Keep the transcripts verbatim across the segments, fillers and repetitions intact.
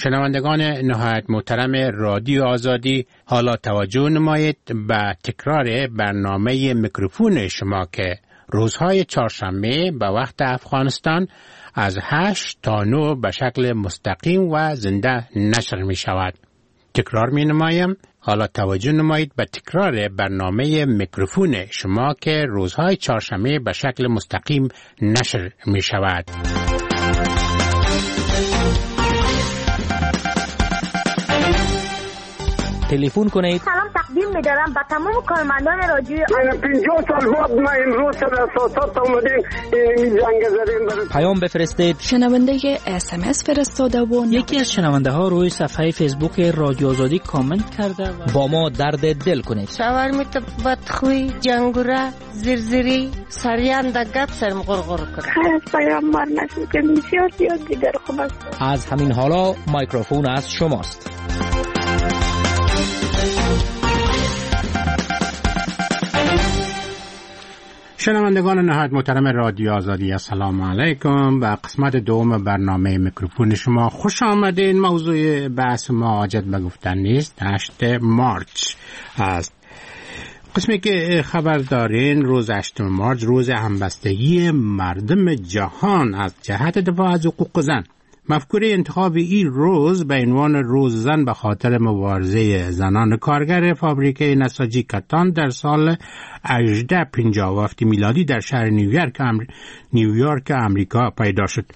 شنوندگان نهایت محترم رادیو آزادی، حالا توجه نمایید به تکرار برنامه میکروفون شما که روزهای چهارشنبه به وقت افغانستان از هشت تا نه به شکل مستقیم و زنده نشر می شود. تکرار می نمایم، حالا توجه نمایید به تکرار برنامه میکروفون شما که روزهای چهارشنبه به شکل مستقیم نشر می شود. تلفن کنید. سلام تقدیم می‌دارم به تمام کارمندان رادیو. من پنجاه سال بعد ما امروز در اساسات اومدیم این جنگ زدیم. پیام بفرستید. شنونده اس ام اس فرستاده و یکی از شنونده ها روی صفحه فیسبوک رادیو آزادی کامنت کرده و با ما درد دل کنید. شاورمیت بدخوی، جنگوره، زرزری، سریان د گپ سرم غرغر کنه. هر پیام مار نشد که بسیار زیاد دیگر خوب است. از همین حالا میکروفون از شماست. شنوندگان نهایت محترم رادیو آزادی، السلام علیکم. به قسمت دوم برنامه میکروفون شما خوش آمدین. موضوع بحث ما حاجت به گفتن نیست، هشتم مارچ است. قسمی که خبر دارین روز هشتم مارچ روز همبستگی مردم جهان از جهت دفاع از حقوق زن. مفکوره انتخاب این روز به عنوان روز زن به خاطر مبارزه زنان کارگر فابریکه نساجی کتان در سال هجده پنجاه و هفت میلادی در شهر نیویورک امر... نیویورک آمریکا پیدا شد.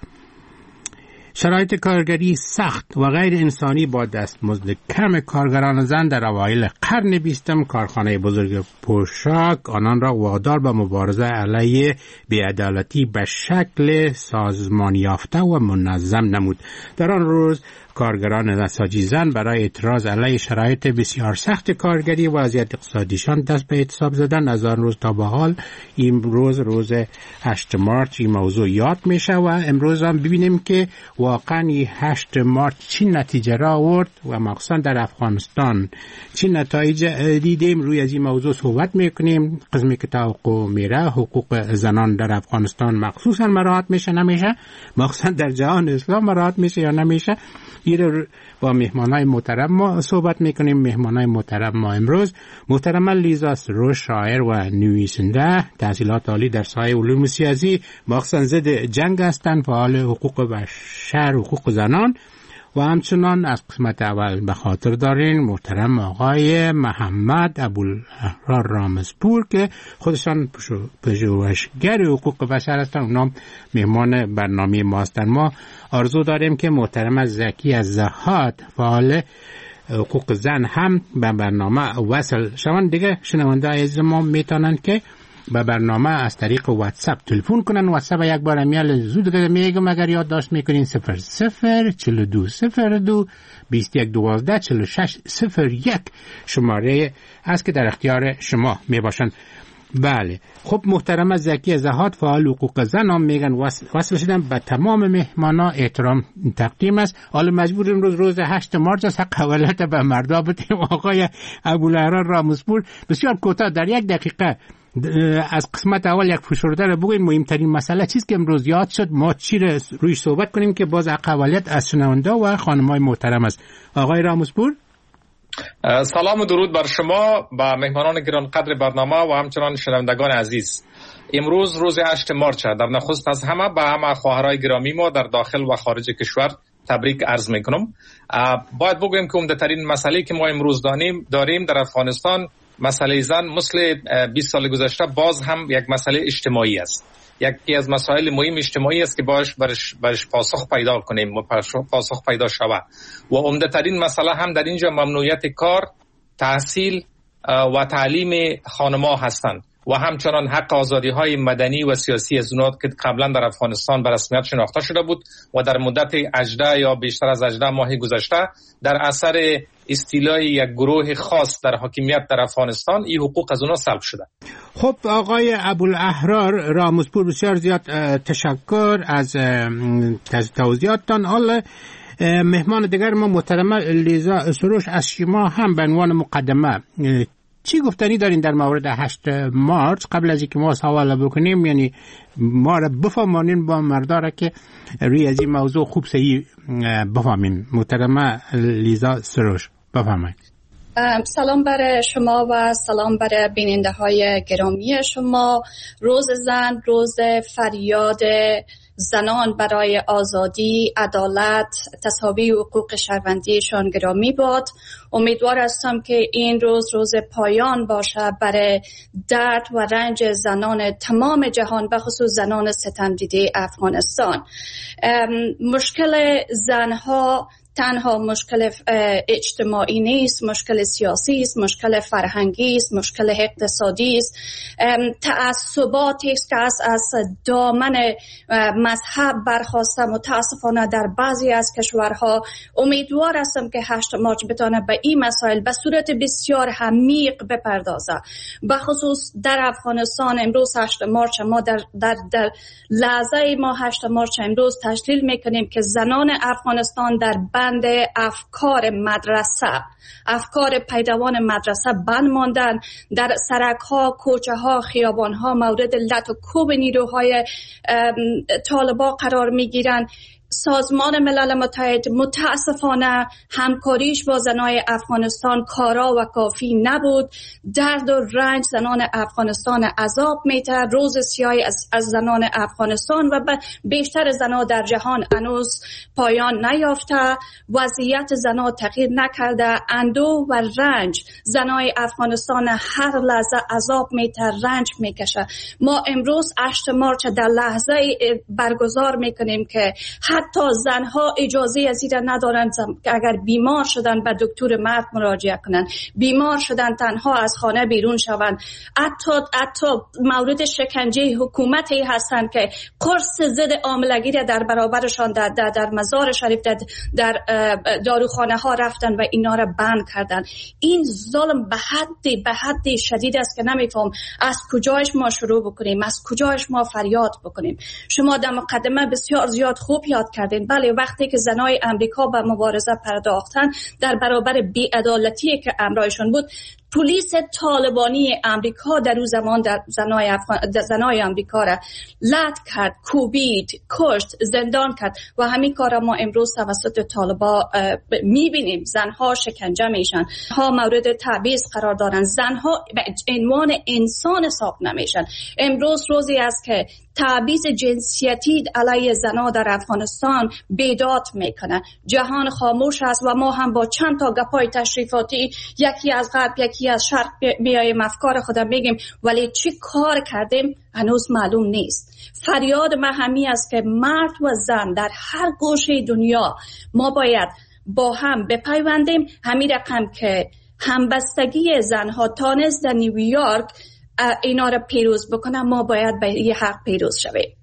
شرایط کارگری سخت و غیر انسانی با دستمزد کم کارگران زن در اوایل قرن بیستم کارخانه بزرگ پوشاک آنان را وادار به مبارزه علیه بی‌عدالتی به شکل سازمان یافته و منظم نمود. در آن روز کارگران نساجی زن برای اعتراض علیه شرایط بسیار سخت کارگری و وضعیت اقتصادیشان دست به اعتصاب زدن. از آن روز تا به حال این روز روز هشتم مارچ این موضوع یاد میشه و امروز هم ببینیم که واقعا این هشتم مارچ چی نتیجه را آورد و مخصوصا در افغانستان چی نتایج دیدیم. روی از این موضوع صحبت میکنیم. قسمی که توقع میره حقوق زنان در افغانستان مخصوصا مراعات میشه نمیشه، مخصوصا در جهان اسلام مراعات میشه یا نمیشه. این با مهمانای محترم ما صحبت میکنیم. مهمانای محترم ما امروز محترم لیزا سروش، شاعر و نویسنده، تحصیلات عالی در سایه علوم سیاسی، مخصوصا ضد جنگ هستند، فعال حقوق بشر، حقوق زنان و همچنان از قسمت اول به خاطر دارین محترم آقای محمد ابوالاحرار رامزپور که خودشان پژوهشگر حقوق بشر هستند. اونا مهمان برنامه ما هستند. ما آرزو داریم که محترم زکی از زهاد، فعال حقوق زن، هم به برنامه وصل شوند. دیگه شنونده عزیز ما میتونن که به برنامه از طریق واتساپ تلفن کنن. واتساپ یک بار میال زود میگم اگر یاد داشت میکنین صفر صفر چهل و دو صفر دو بیست و یک دوازده چهل و شش صفر یک شماره است که در اختیار شما میباشند. بله خب محترم زکی زهاد، فعال حقوق زن، هم میگن وصل شدن به تمام مهمانا احترام تقدیم است. حالا مجبور امروز روز هشتم مارچ است، حق اولت به مردا بدیم. آقای ابوالاحرار رامزپور بسیار کوتاه در یک دقیقه از قسمت اول یک فشرده رو بگویم. مهمترین مسئله چیزی که امروز یاد شد ما چی رو رویش صحبت کنیم که باز اقولیت از شنونده و خانم‌های محترم است. آقای رامزپور. سلام و درود بر شما، با مهمانان گرانقدر برنامه و همچنان شنوندگان عزیز. امروز روز هشتم مارچ در نخست از همه به همه خواهرای گرامی ما در داخل و خارج کشور تبریک عرض میکنم. باید بگویم که عمده‌ترین مسئله که ما امروز داریم داریم در افغانستان مسئله زن مثل بیست سال گذشته باز هم یک مسئله اجتماعی است. یکی از مسائل مهم اجتماعی است که باش برش, برش پاسخ پیدا کنیم و پاسخ پیدا شود. و عمده‌ترین مسئله هم در اینجا ممنوعیت کار، تحصیل و تعلیم خانم‌ها هستند و همچنان حق آزادی‌های مدنی و سیاسی از اونها که قبلا در افغانستان به رسمیت شناخته شده بود و در مدت هجده یا بیشتر از هجده ماه گذشته در اثر استیلای یک گروه خاص در حاکمیت در افغانستان این حقوق از اونها سلب شده. خب آقای ابوالاحرار رامزپور بسیار زیاد تشکر از توضیحاتتان. حالا مهمان دیگر ما محترمه لیزا سروش از شما هم به عنوان مقدمه چی گفتنی دارین در مورد هشت مارچ؟ قبل از اینکه ما سوال بکنیم، یعنی ما را بفهمانین با مردارا که روی از این موضوع خوب صحیح بفهمین. محترمه لیزا سروش بفهمید. سلام برای شما و سلام برای بیننده های گرامی شما. روز زن روز فریاد زنان برای آزادی، عدالت، تساوی و حقوق شهروندیشان گرامی باد. امیدوار هستم که این روز روز پایان باشه برای درد و رنج زنان تمام جهان، به خصوص زنان ستمدیده افغانستان. مشکل زنها تنها مشکل اجتماعی نیست، مشکل سیاسی است، مشکل فرهنگی است، مشکل اقتصادی است، تعصباتی است که از از دامن مذهب برخواسته متاسفانه در بعضی از کشورها. امیدوار هستم که هشت مارچ بتونه به این مسائل به صورت بسیار عمیق بپردازه. به خصوص در افغانستان امروز هشت مارچ ما در در در لحظه ما هشت مارچ امروز تشکیل میکنیم که زنان افغانستان در بند افکار مدرسه، افکار پیروان مدرسه بند ماندن، در سرک‌ها، کوچه‌ها، خیابان‌ها مورد لط و کوب نیروهای طالبان قرار می‌گیرند. سازمان ملل متحد متاسفانه همکاریش با زنای افغانستان کارا و کافی نبود. درد و رنج زنان افغانستان عذاب میته. روز سیاهی از, از زنان افغانستان و بیشتر زنان در جهان هنوز پایان نیافته. وضعیت زنان تغییر نکرده. اندوه و رنج زنای افغانستان هر لحظه عذاب میته، رنج میکشه. ما امروز هشت مارچ در لحظه برگزار میکنیم که حتی زنها اجازه از این ندارند که اگر بیمار شدن به دکتر مرد مراجعه کنند، بیمار شدن تنها از خانه بیرون شوند. حتی حتی مورد شکنجه حکومتی هستند که قرص ضد حاملگی را در برابرشان در در, در مزار شریف در, در داروخانه ها رفتن و اینا را بند کردن. این ظلم به حد به حد شدید است که نمیفهم از کجایش ما شروع بکنیم، از کجایش ما فریاد بکنیم. شما در مقدمه بسیار زیاد خوب یاد کردین. بله، وقتی که زنای امریکا به مبارزه پرداختن در برابر بی‌عدالتی که امرایشون بود، پلیس طالبانی امریکا در اون زمان در زنای, افغان... در زنای امریکا را لط کرد، کوبید، کشت، زندان کرد و همین کار ما امروز توسط طالبا میبینیم. زنها شکنجه میشن، ها مورد تبعیض قرار دارن، زنها به عنوان انسان حساب نمیشن. امروز روزی است که تبعیض جنسیتی علیه زنها در افغانستان بیداد میکنه. جهان خاموش است و ما هم با چند تا گپای تشریفاتی، یکی از غرب یکی از شرق میایم افکار خودم میگیم، ولی چی کار کردیم هنوز معلوم نیست. فریاد من همین است که مرد و زن در هر گوشه دنیا ما باید با هم بپیوندیم. همین رقم که همبستگی زنها تانست در نیویورک اینا را پیروز بکنه، ما باید به یه حق پیروز شویم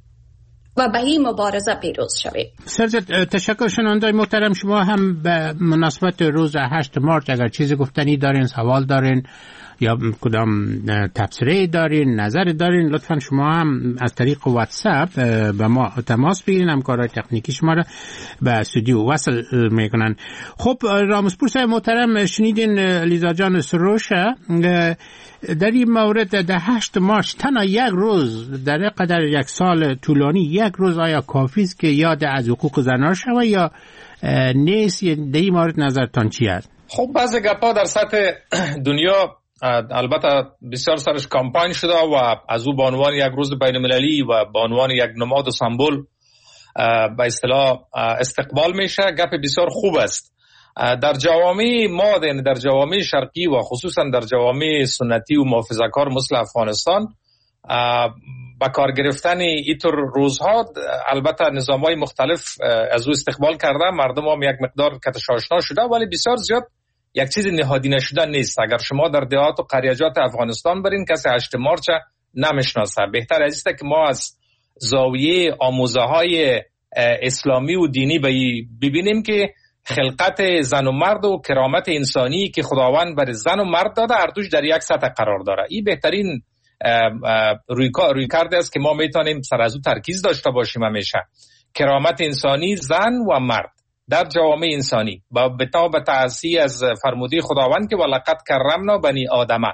و به این مبارزه پیروز شویم. سرزد تشکر. شنوندای محترم، شما هم به مناسبت روز هشت مارچ اگر چیزی گفتنی دارین، سوال دارین یا کدام تبصره دارین، نظر دارین، لطفا شما هم از طریق واتساپ به ما تماس بگیرین. همکارای تکنیکی شما را به استودیو وصل میکنن. خب رامسپور صاحب محترم، شنیدین لیزا جان سروش در این مورد در هشت مارچ تنها یک روز در قدر یک سال طولانی، یک روز آیا کافی است که یاد از حقوق زنان شود یا نیست؟ در این مورد نظرتان چی است؟ خب بعضی گپا در سطح دنیا البته بسیار سرش کامپاین شده و از او به عنوان یک روز بین المللی و به عنوان یک نماد و سمبل به اصطلاح استقبال میشه. گپ بسیار خوب است. در جوامع ما، در جوامع شرقی و خصوصا در جوامع سنتی و محافظه‌کار مثل افغانستان، با کار گرفتن اینطور روزها البته نظام‌های مختلف از او استقبال کرده، مردم هم یک مقدار کتش آشنا شده، ولی بسیار زیاد یک چیز نهادی نشده نیست. اگر شما در دهات و قریجات افغانستان برین، کسی هشت مارچ نمیشناسه. بهتر است که ما از زاویه آموزه‌های اسلامی و دینی ببینیم که خلقت زن و مرد و کرامت انسانی که خداوند بر زن و مرد داده، هر دوش در یک سطح قرار داره. این بهترین روی روی کرده است که ما میتونیم سر از او ترکیز داشته باشیم همیشه. کرامت انسانی زن و مرد در جوامع انسانی با بتا به تأسی از فرموده خداوند که ولقد کرمنا بنی آدمه،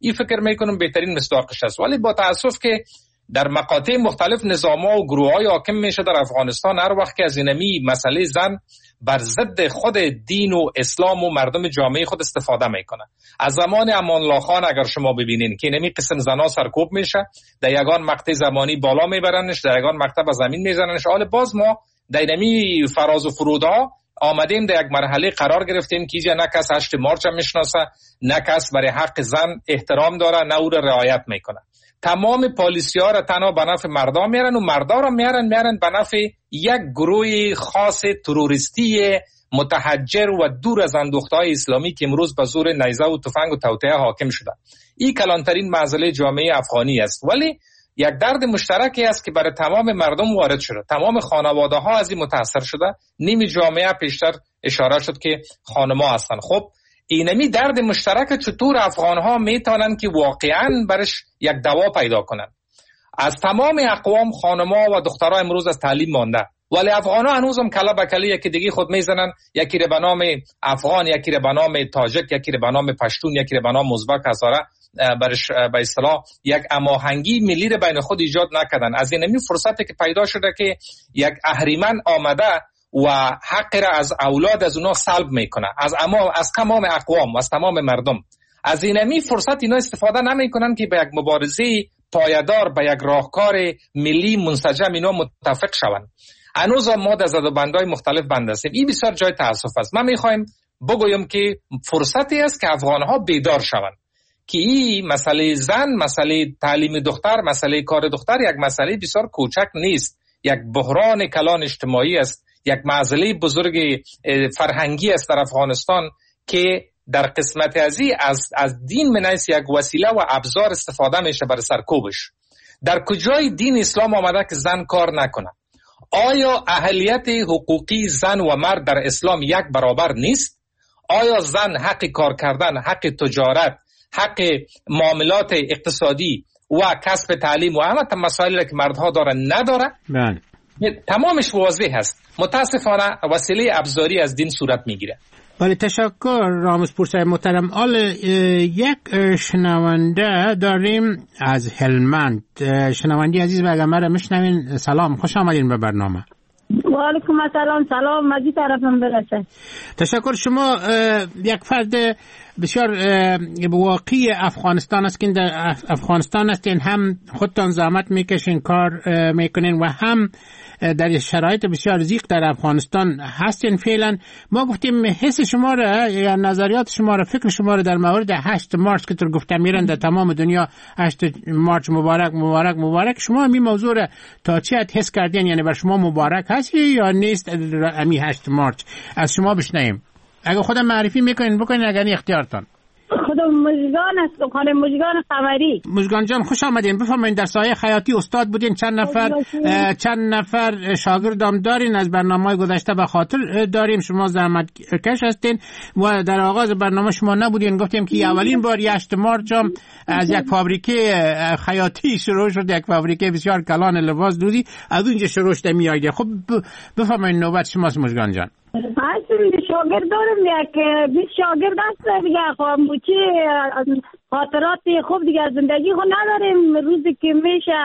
این فکر میکنم بهترین مصداقش است. ولی با تاسف که در مقاطع مختلف نظام‌ها و گروه‌های حاکم میشه در افغانستان، هر وقت که از اینمی مسئله زن بر ضد خود دین و اسلام و مردم جامعه خود استفاده میکنه. از زمان امان الله خان اگر شما ببینین که اینمی قسم زنا سرکوب میشه، در یگان مقطع زمانی بالا میبرنش، در یگان مقطع به زمین میزننش. حال باز ما در اینمی فراز و فرودها آمدیم در یک مرحله قرار گرفتیم که اینجا نه کس هشت مارچ میشناسه، نه کس برای حق زن احترام داره، نه او را رعایت میکنه. تمام پالیسی‌ها را تنها به نفع مردا میارن و مردا را میارن میارن به نفع یک گروه خاص تروریستی متحجر و دور از اندوخته‌های اسلامی که امروز به زور نیزه و تفنگ و توطئه حاکم شده. این کلانترین معضله جامعه افغانی است، ولی یک درد مشترکی است که برای تمام مردم وارد شده. تمام خانواده‌ها از این متاثر شده. نیمی جامعه پیشتر اشاره شد که خانم‌ها هستند. خب اینمی درد مشترک چطور افغان‌ها میتونن که واقعاً برش یک دوا پیدا کنن؟ از تمام اقوام خانم‌ها و دخترها امروز از تعلیم مانده، ولی افغان‌ها هنوزم کله به کله یکی دیگه خود میزنن، یکی رو به نام افغان، یکی رو به نام تاجک، یکی رو به نام پشتون، یکی رو به نام ازبک هزاره، برش به اصطلاح یک هماهنگی ملی رو بین خود ایجاد نکردن. از اینمی فرصتی که پیدا شده که یک اهریمن آمده و حق را از اولاد از اونا سلب میکنه، از اما از تمام اقوام، از تمام مردم. از اینمی فرصت اینا استفاده نمیکنن که به یک مبارزه پایدار، به یک راهکار ملی منسجم اینا متفق شوند. هنوز ما در زدوبندهای مختلف بند هستیم. این بسیار جای تاسف است. ما میخوایم بگویم که فرصتی است که افغانها بیدار شوند که این مسئله زن، مسئله تعلیم دختر، مسئله کار دختر یک مسئله بسیار کوچک نیست، یک بحران کلان اجتماعی است، یک معضله بزرگ فرهنگی است در افغانستان که در قسمت ازی از از دین منیس یک وسیله و ابزار استفاده میشه برای سرکوبش. در کجای دین اسلام آمده که زن کار نکنه؟ آیا اهلیت حقوقی زن و مرد در اسلام یک برابر نیست؟ آیا زن حق کار کردن، حق تجارت، حق معاملات اقتصادی و کسب تعلیم و همه مسائلی که مردها دارن نداره؟ بله. تمامش واضح هست. متاسفانه وسیله ابزاری از دین صورت میگیره. بله، تشکر رامز پورسای محترم. آل یک شنونده داریم از هلمند. شنوندی عزیز و اگر مرا میشنوین سلام، خوش آمدین به برنامه. و علیکم السلام، سلام مجی طرفم برسه. تشکر. شما یک فرد بسیار واقعی افغانستان است که در افغانستان هستین، هم خودتان زحمت میکشین، کار میکنین و هم در شرایط بسیار ضیق در افغانستان هستین فعلا. ما گفتیم حس شما را یا نظریات شما را، فکر شما را در مورد هشت مارچ که تو گفتم میرن در تمام دنیا هشت مارچ مبارک مبارک مبارک، شما همین موضوع را تا چه حد حس کردین؟ یعنی بر شما مبارک هست یا نیست همین هشت مارچ؟ از شما بشنویم. اگه خودم معرفی میکنین بکنین، اگر اختیارتان. خودم مجگان است، خانم مجگان قمری. مجگان جان خوش آمدین. بفرمایید در سایه خیاطی استاد بودین، چند نفر چند نفر شاگردام دارین، از برنامه‌های گذشته به خاطر داریم. شما زحمت کش هستین و در آغاز برنامه شما نبودین، گفتیم که اولین بار هشت مارچ از یک فابریکه خیاطی شروع شد، یک فابریکه بسیار کلان لباس دودی، از اونجا شروع شده میاد. خب بفرمایید نوبت شماست مجگان جان. اصلا شاگرد دارم، یک بیست شاگرد هست دیگه. خاموچی خاطرات خوب دیگه زندگی خود نداریم. روزی که میشه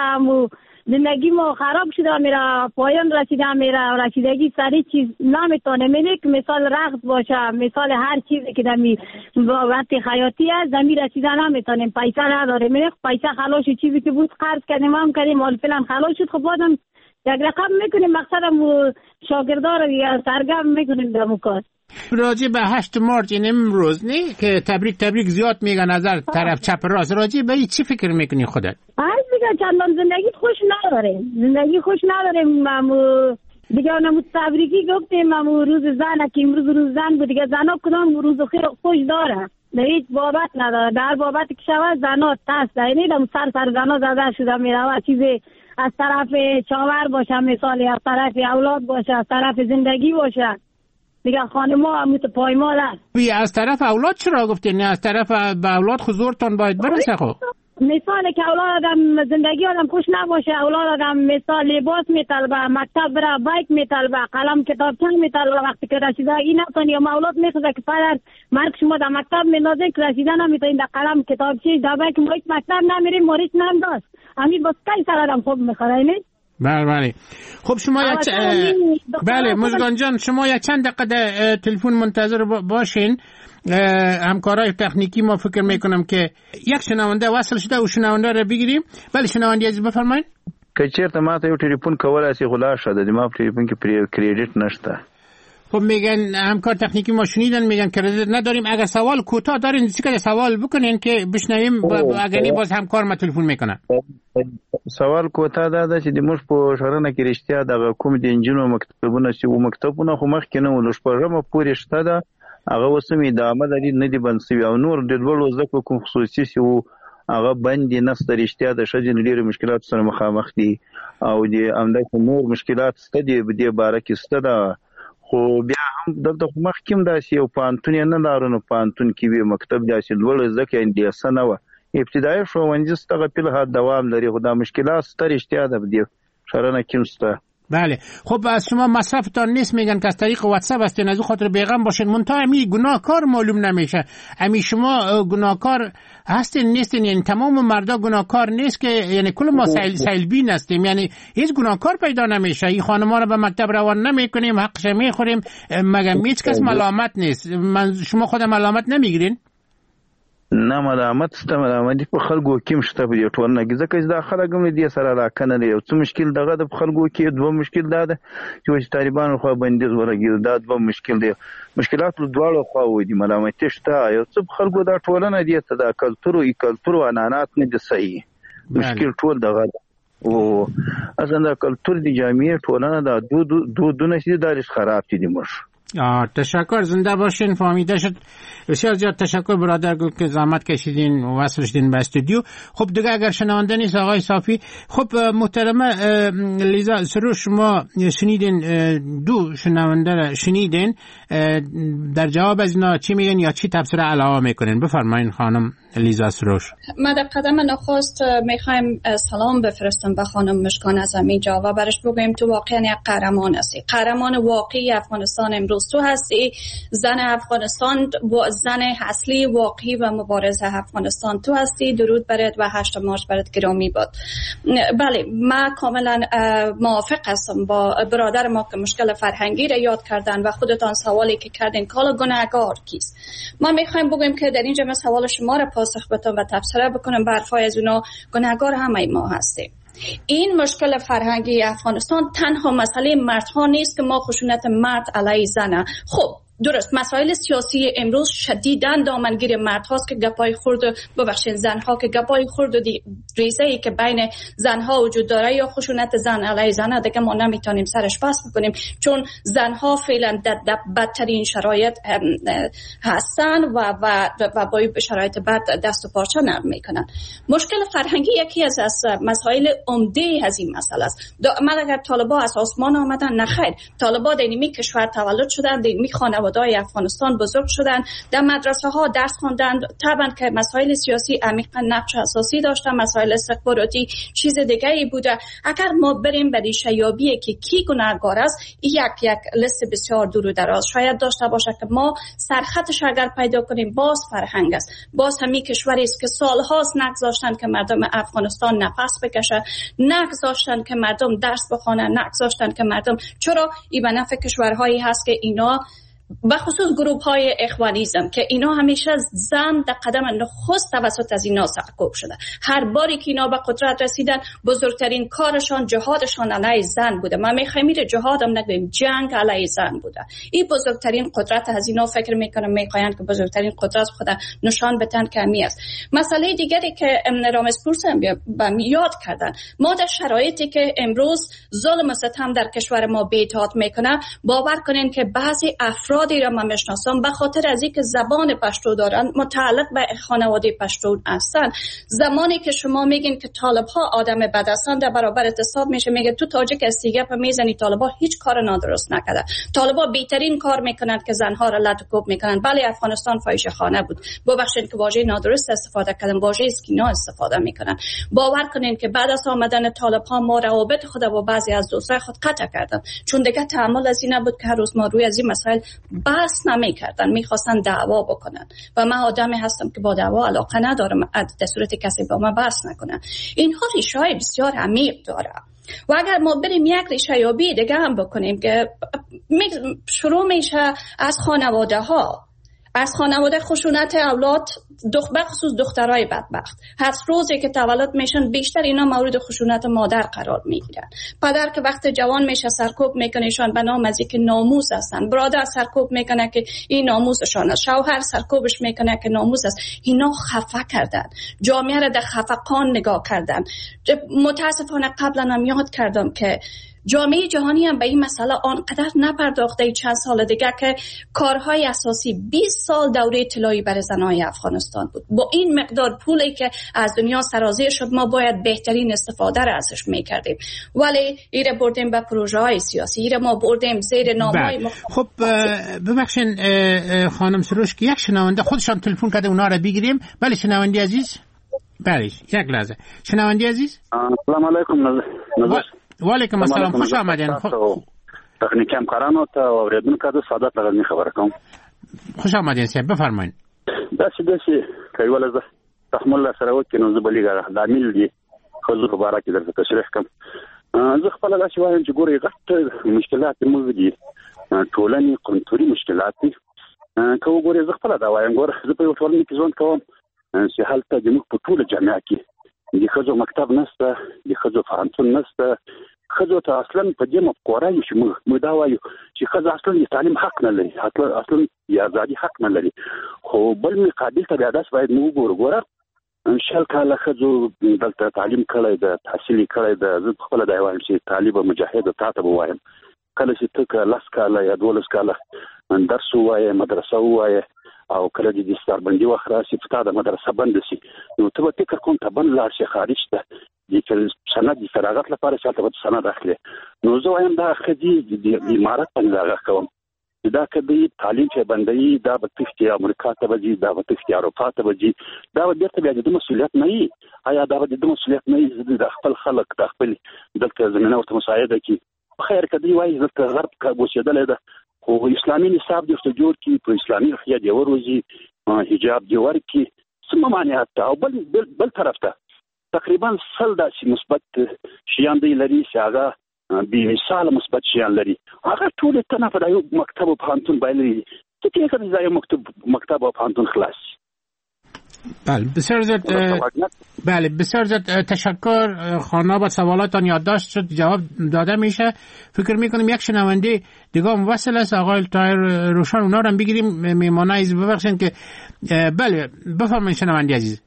زندگی ما خراب شده، میره پایان رسیده، میره رسیدگی سری چیز نمیتونه میره که مثال رقص باشه، مثال هر چیزی که دمی وقت خیاطی است دمی رسیده نمیتونیم، پیسه نداره، میره پیسه خلاص چیزی که بود قرض کردیم هم کردیم، حال فعلا خلاص شد. خب بعدم یک رقم میکنیم، مقصدم شاگردا رو سرگرم میکنیم در مکار. راجع به هشت مارچ این امروز نه که تبریک تبریک زیاد میگن از هر طرف چپ راست، راجع به چی فکر میکنی خودت؟ هر دیگه چندان زندگی خوش نداره، زندگی خوش نداره. مامو دیگه نمو تبریکی گفتیم، مامو روز زن که امروز روز زن بود دیگه، زنا کدام روز خوش داره، در هیچ بابت نداره. در بابت که شود زنا تست یعنی دم سر سر زنا زده شده میره، چیزی از طرف چاور باشه، مثالی از طرف اولاد باشه، از طرف زندگی باشه دیگه. خانم‌ها هم پایمال است. بی از طرف اولاد چرا گفتین؟ از طرف به اولاد حضورتون باید برسه. خب مثال که اولاد آدم زندگی آدم خوش نباشه، اولاد آدم مثال لباس میطلبه، مکتب بره، بایک میطلبه، قلم کتابچه میطلبه. وقتی که رسیدگی نکنی یا اولاد میخواد که پدر مرد شما در مکتب میندازه که رسیدن نمیتونین، در قلم کتابچه در بایک ما مکتب نمیریم، ماریش ننداز همین بس کی سر آدم خوب میخوره. نه بله بله. خب شما یک چ... بله مزگان جان، شما یک چند دقیقه تلفن منتظر باشین. همکارای تکنیکی ما فکر میکنم که یک شنونده وصل شده و شنونده رو بگیریم. بله شنونده عزیز بفرمایید. که چیرته ما ته یو ټلیفون کولای شي غلا شده د ما په ټلیفون کې کریډیټ نشته. خب میگن همکار تکنیکی ما شنیدن میگن کریدیت نداریم. اگر سوال کوتاه دارین دیگه سوال بکنین که بشنویم. اگر نه باز همکار ما تلفن میکنه. سوال کوتاه ده چې د موږ په شهرونه کې رښتیا د کوم د انجینو مکتبونه چې و مکتبونه خو مخ کې نه ولښ پرمه پورې شته ده هغه وسمې د عمل لري نه دی بنسوي او نور د ډول زکه کوم خصوصي سي او هغه باندې نسته رښتیا د شجن ډیره مشکلات سره مخامخ دي او د امده نور مشکلات ستدي په دې باره کې ستده. خو بیا هم دلته مخ کې داسې یو پانتون نه دارونه پانتون کې وی مکتب داسې ډول زکه اندیسه نه و ابتدایي ښوونځي ستغه په لحاظ دوام لري خو دا مشکلات ستر رښتیا ده د شهرونه کې مسته. بله. خب از شما مصرفتان نیست میگن که از طریق واتساپ هستین، از خاطر بیغم باشین. منتها امی گناهکار معلوم نمیشه. امی شما گناهکار هستین نیستین؟ یعنی تمام مردا گناهکار نیست که یعنی کل ما سیل سیلبین هستیم، یعنی هیچ گناهکار پیدا نمیشه. این خانم‌ها رو به مکتب روان نمیکنیم، حقش میخوریم، مگه هیچ کس ملامت نیست. من شما خود ملامت نمیگیرین؟ نه ملامت ست ملامت په خلکو کې مشته په دې ټولنه کې ځکه چې دا خلک هم دې سره راکنه دی. یو څه مشکل دغه د خلکو کې دوه مشکل دا ده چې طالبانو خو بندیز ورګي دا دوه مشکل دی. مشکلات له دواړو خواو دي، ملامت شته. یو څه خلکو دا ټولنه دې ته دا کلتور او کلتور او انانات نه دي صحیح مشکل ټول دغه او اصلا دا کلتور دی جامعه ټولنه دا دو دو دونه سي دارش خراب دي مش. تشکر، زنده باشین. فهمیده شد. بسیار زیاد تشکر برادر گل که زحمت کشیدین و وصل شدین به استودیو. خب دیگه اگر شنونده نیست آقای صافی. خب محترمه لیزا سروش، شما شنیدین دو شنونده را شنیدین، در جواب از اینا چی میگن یا چی تبصره علاوه میکنین؟ بفرمایین خانم لیزا سروش. ما در قدم نخست میخوایم سلام بفرستم به خانم مشکان از اینجا و برش بگویم تو واقعا یک قهرمان هستی، قهرمان واقعی افغانستان. امروز تو هستی زن افغانستان، زن اصلی واقعی و مبارز افغانستان تو هستی. درود برات و هشت مارچ برات گرامی باد. بله ما کاملا موافق هستم با برادر ما که مشکل فرهنگی را یاد کردن و خودتان سوالی که کردین کالا گناهکار کیست. ما میخوایم بگویم که در اینجا من سوال شما را پاسخ بدم و تبصره بکنم برفای از اونا گناهکار همه ما هستیم. این مشکل فرهنگی افغانستان تنها مسئله مردها نیست که ما خشونت مرد علیه زنه. خب درست مسائل سیاسی امروز شدیداً دامنگیر مردهاست که گپای خورد ببخشید زنها که گپای خورد و ریزه‌ای که بین زنها وجود داره یا خشونت زن علیه زن دیگه ما نمیتونیم سرش بس بکنیم، چون زنها فعلا در بدترین شرایط هستن و و و با شرایط بد دست و پارچه نرم میکنن. مشکل فرهنگی یکی از از مسائل عمده از این مسئله است. من اگر طالبا از آسمان آمدن نخیر، طالبا در این کشور تولد شدن، در این خانواده های افغانستان بزرگ شدن، در مدرسه ها درس خواندن، طبعا که مسائل سیاسی عمیقا نقش اساسی داشتن، مسائل استخباراتی چیز دیگه ای بوده. اگر ما بریم به ریشه‌یابی که کی گناهکار است، یک یک لیست بسیار دور و دراز شاید داشته باشه که ما سرخطش اگر پیدا کنیم باز فرهنگ است، باز همین کشوری است که سالهاست نگذاشتن که مردم افغانستان نفس بکشه، نگذاشتن که مردم درس بخونن، نگذاشتن که مردم، چرا این به نفع کشورهایی هست که اینا بخصوص گروه های اخوانیزم که اینا همیشه زن در قدم نخست توسط از اینا سرکوب شده. هر باری که اینا به قدرت رسیدن بزرگترین کارشان جهادشان علیه زن بوده. من میخوایم میره جهاد هم نگویم، جنگ علیه زن بوده. این بزرگترین قدرت از اینا فکر میکنم میخواین که بزرگترین قدرت خود نشان بدن که همی است. مسئله دیگری که رامسپور هم یاد کردن، ما در شرایطی که امروز ظلم و ستم در کشور ما بی‌اطاعت میکنه، باور کنین که بعضی افراد افرادی را من میشناسم به خاطر از اینکه زبان پشتو دارن، متعلق به خانواده پشتون هستن. زمانی که شما میگین که طالب ها آدم بد هستند، در برابر اعتصاب میشه میگه تو تاجیک هستی گپ میزنی، طالبا هیچ کار نادرست نکرده. طالبا بهترین کار میکنند که زنها را لط و کوب میکنند. بله افغانستان فاحشه خانه بود، ببخشید که واژه نادرست استفاده کردم، واژه اسکینا استفاده میکنن. باور کنین که بعد از آمدن طالب ها ما روابط خود با بعضی از دوستای خود قطع کردم، چون دیگه تحمل از این نبود که هر روز ما روی از این مسائل بحث نمیکردن، میخواستن دعوا بکنن و من آدمی هستم که با دعوا علاقه ندارم، در صورت کسی با من بحث نکنه. اینها ریشه‌های بسیار عمیق داره و اگر ما بریم یک ریشه یابی دیگه هم بکنیم که شروع میشه از خانواده ها، از خانواده خشونت اولاد، دخ بخصوص دخترای بدبخت. هر روزی که تولد میشن بیشتر اینا مورد خشونت مادر قرار میگیرن. پدر که وقت جوان میشه سرکوب میکنهشان به نام از اینکه ناموس هستن، برادر سرکوب میکنه که این ناموسشان است، شوهر سرکوبش میکنه که ناموس است. اینا خفه کردن، جامعه را در خفقان نگاه کردن. متاسفانه قبلا هم یاد کردم که جامعه جهانی هم به این مسئله آنقدر نپرداخته چند سال دیگه که کارهای اساسی بیست سال دوره طلایی برای زنای افغانستان بود. با این مقدار پولی که از دنیا سرازیر شد ما باید بهترین استفاده را ازش میکردیم، ولی ایره بردیم به پروژه های سیاسی، ایره ما بردیم زیر نامهای مخ... خب ببخشین خانم سروش که یک شنونده خودشان تلفن کرده اونا را بگیریم. بله شنونده عزیز، بله یک لحظه شنونده عزیز. سلام علیکم. نظر و علیکم السلام، خوش آمدین. تکنیکی همکارانو ته او اوریدونکو ته سعادت لرنی خبره کوم. خوش آمدین صاحب، بفرمایئ. داسې داسې کایواله زه تحمل سره وکړم نو زه بلیګه د عامل دي خو په اړه کې درته تشریح کوم. زه خپل داسې وایم چې ګورې غټ مشکلات موږ دي ټولنې قنتوري مشکلات دي. که وګورې زه خپل دا وایم ګوره زه په یو ټولنه کې ژوند کوم چې هلته د موږ په ټوله جامعه کې د ښځو مکتب نشته، د ښځو پوهنتون نشته. ښځو ته اصلا په دې مفکوره یو چې موږ دا وایو چې ښځه اصلا د تعلیم حق نه لري، اصلا د ازادي حق نه لري. خو بل مقابل ته بیا داسې باید موږ وګورو ګوره شل کاله ښځو دلته تعلیم کړی ده، تحصیل کړی ده. زه خپله دا وایم چې طالبه مجاهده تا ته به وایم کله چې ته که لس کاله یا دولس کاله درس ووایې، مدرسه ووایې او کله چې د ستاربندي وخت راشي په تا د مدرسه بنده شي نو ته به فکر کوم ته بند لاړ شي خارج ته د سند د فراغت لپاره چې هلته به سند اخلي. نو زه وایم دا ښځې د امارت باندې دغه کوم چې دا که دوی تعلیم چې بندوي دا به تښتي امریکا ته به ځي، دا به تښتي اروپا ته به ځي، دا به بېرته بیا د ده مسؤلیت نه وي. آیا دا به د ده مسؤلیت نه وي د خپل خلک د خپل دلته زمینه ورته مساعده کړي؟ خیر که دوی وایي دلته غرب اوسېدلی ده خو اسلامي نصاب دې ورته جوړ کړي، په اسلامي روحیه دې وروزي، حجاب دې ورکړي، څه ممانعت ته. او بل بل طرف ته تقریبا سل داسې مثبت شیان دی لري چې هغه بې مثاله مثبت شیان لري. هغه ټول تنه په یو مکتب او پوهنتون باندې څه کې کړي ځای مکتب مکتب او پوهنتون خلاص. بله بسیار زیاد بله بسیار زیاد تشکر. خانم با سوالاتان یادداشت شد، جواب داده میشه. فکر میکنم یک شنونده دیگه هم وصل است، آقای طاهر روشن، اونا رو هم بگیریم. میمانه عزیز ببخشید که بله بفرمایید شنونده عزیز.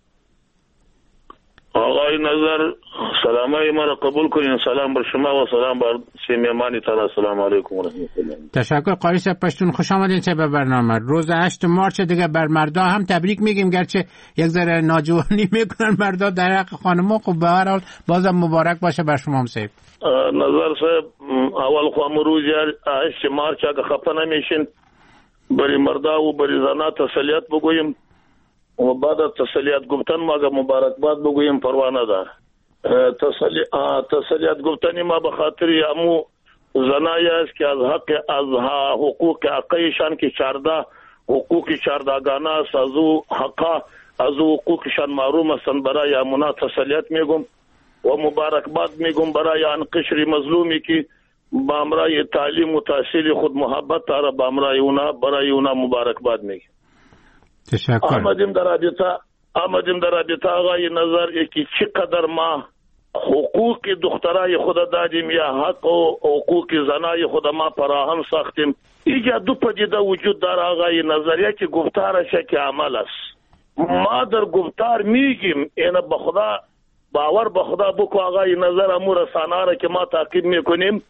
آقای نظر سلامای ما را قبول کنین. سلام بر شما و سلام بر سیمیمانی تعالی. السلام علیکم و رحمت الله. تشکر قاری صاحب پشتون، خوش آمدین چه به برنامه. روز هشت مارچ دیگه بر مردا هم تبریک میگیم، گرچه یک ذره ناجوانی میکنن مردا در حق خانم‌ها. خب به هر حال بازم مبارک باشه بر شما هم صاحب. نظر صاحب اول خو امروز هشت مارچ اگه خفه نمیشین بری مردا و بری زنا تسلیت بگویم و بعد از تسلیت گفتن ما اگه مبارکباد بگویم پروانه دار. تسلی... تسلیت گفتنی ما به خاطر امو زنایی است که از حق از حقوق حقیشان که چارده حقوق چاردگانه است، از او حقا از او حقوقشان محروم هستند. برای امونا تسلیت میگم و مبارکباد میگم برای آن قشر مظلومی که با امرای تعلیم و تحصیل خود محبت داره، با امرای اونا برای اونا مبارکباد میگم. تشکر. آمدیم در رابطه آمدیم در رابطه آقای نظر یکی چقدر ما حقوق دخترای خود دادیم یا حق و حقوق زنای خود ما فراهم ساختیم. اینجا دو پدیده وجود داره آقای نظر، یکی گفتارش که عمل است. ما در گفتار میگیم اینه به خدا باور به خدا بکو آقای نظر امور رسانه را که ما تعقیب میکنیم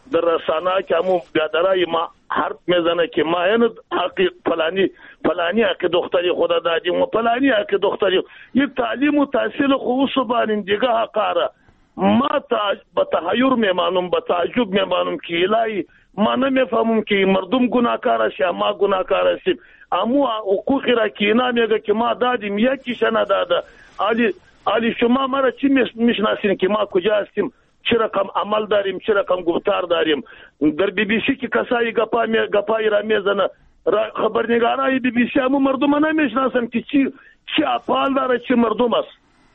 در رسانه که همون بیادرای ما حرف میزنه که ما این حقی فلانی فلانی حق دختری خدا دادیم و فلانی حق دختری یه تعلیم و تحصیل خوصو بانیم دیگه حقاره. ما با تحیر میمانم، با تعجب میمانم که الهی ما نمیفهمم که مردم گناهکار است یا ما گناهکار هستیم. اما حقوقی را که اینا میگه که ما دادیم یکیش نداده. علی علی شما مرا چی میشناسین که ما کجا هستیم، چه رقم عمل داریم، چه رقم گفتار داریم. در بی بی سی که کسایی گپا می گپای را میزنه خبرنگارای بی بی سی همو مردم نمیشناسن که چی چی افعال داره، چه مردم است.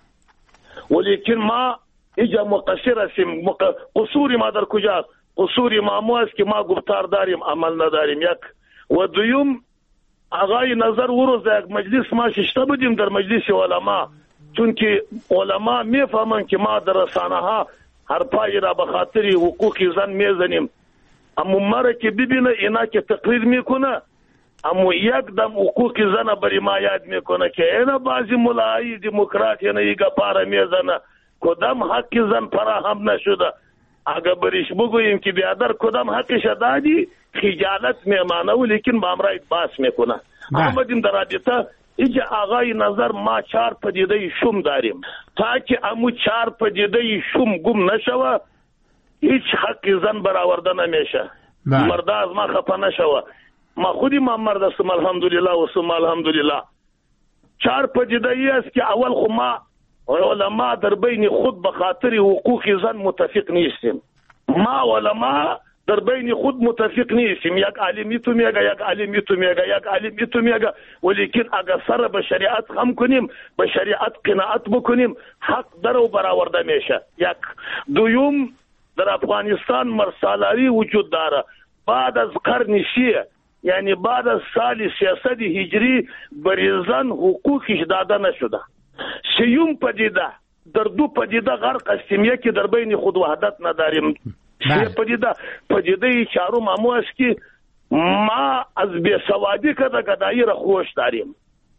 ولیکن ما ایجا مقصر هستیم. مق... قصوری ما در کجا؟ قصوری ما مو است که ما گفتار داریم عمل نداریم. یک و دویم آقای نظر وروز یک مجلس ما ششته بودیم در مجلس علما، چون که علما میفهمن که ما در رسانه ها هر پای را به خاطر حقوق زن میزنیم. اما مرا که ببینه اینا که تقریر میکنه اما یک دم حقوق زن بری ما یاد میکنه که اینا بعضی ملایی دموکرات اینا ایگا پارا میزنه کدام حق زن فراهم نشده. اگر بریش بگوییم که بیادر کدام حقش دادی خجالت میمانه و لیکن با امرایت باس میکنه. آمدیم در رابطه ایجا آقای نظر ما چار پدیده شوم داریم تا که امو چار پدیده شوم گم نشوه هیچ حق زن برآورده نمیشه. مرد از ما خفه نشوه. ما خودی ما مرد هستم الحمدلله و ثم الحمدلله. چار پدیده ای است که اول خو ما علما در بین خود به خاطر حقوق زن متفق نیستیم. ما علما در بین خود متفق نیستیم. یک عالمی تو میگه، یک عالمی تو میگه، یک عالمی تو میگه، ولیکن اگر سر به شریعت خم کنیم، به شریعت قناعت بکنیم، حق در و برآورده میشه. یک دویم در افغانستان مرسالاری وجود داره. بعد از قرن شیعه یعنی بعد از سال سیاست هجری بریزن حقوقش داده نشده. سیوم پدیده در دو پدیده غرق هستیم. یکی در بین خود وحدت نداریم. سه پدیده پدیده چهارم همو است که ما از بیسوادی که در گدایی را خوش داریم.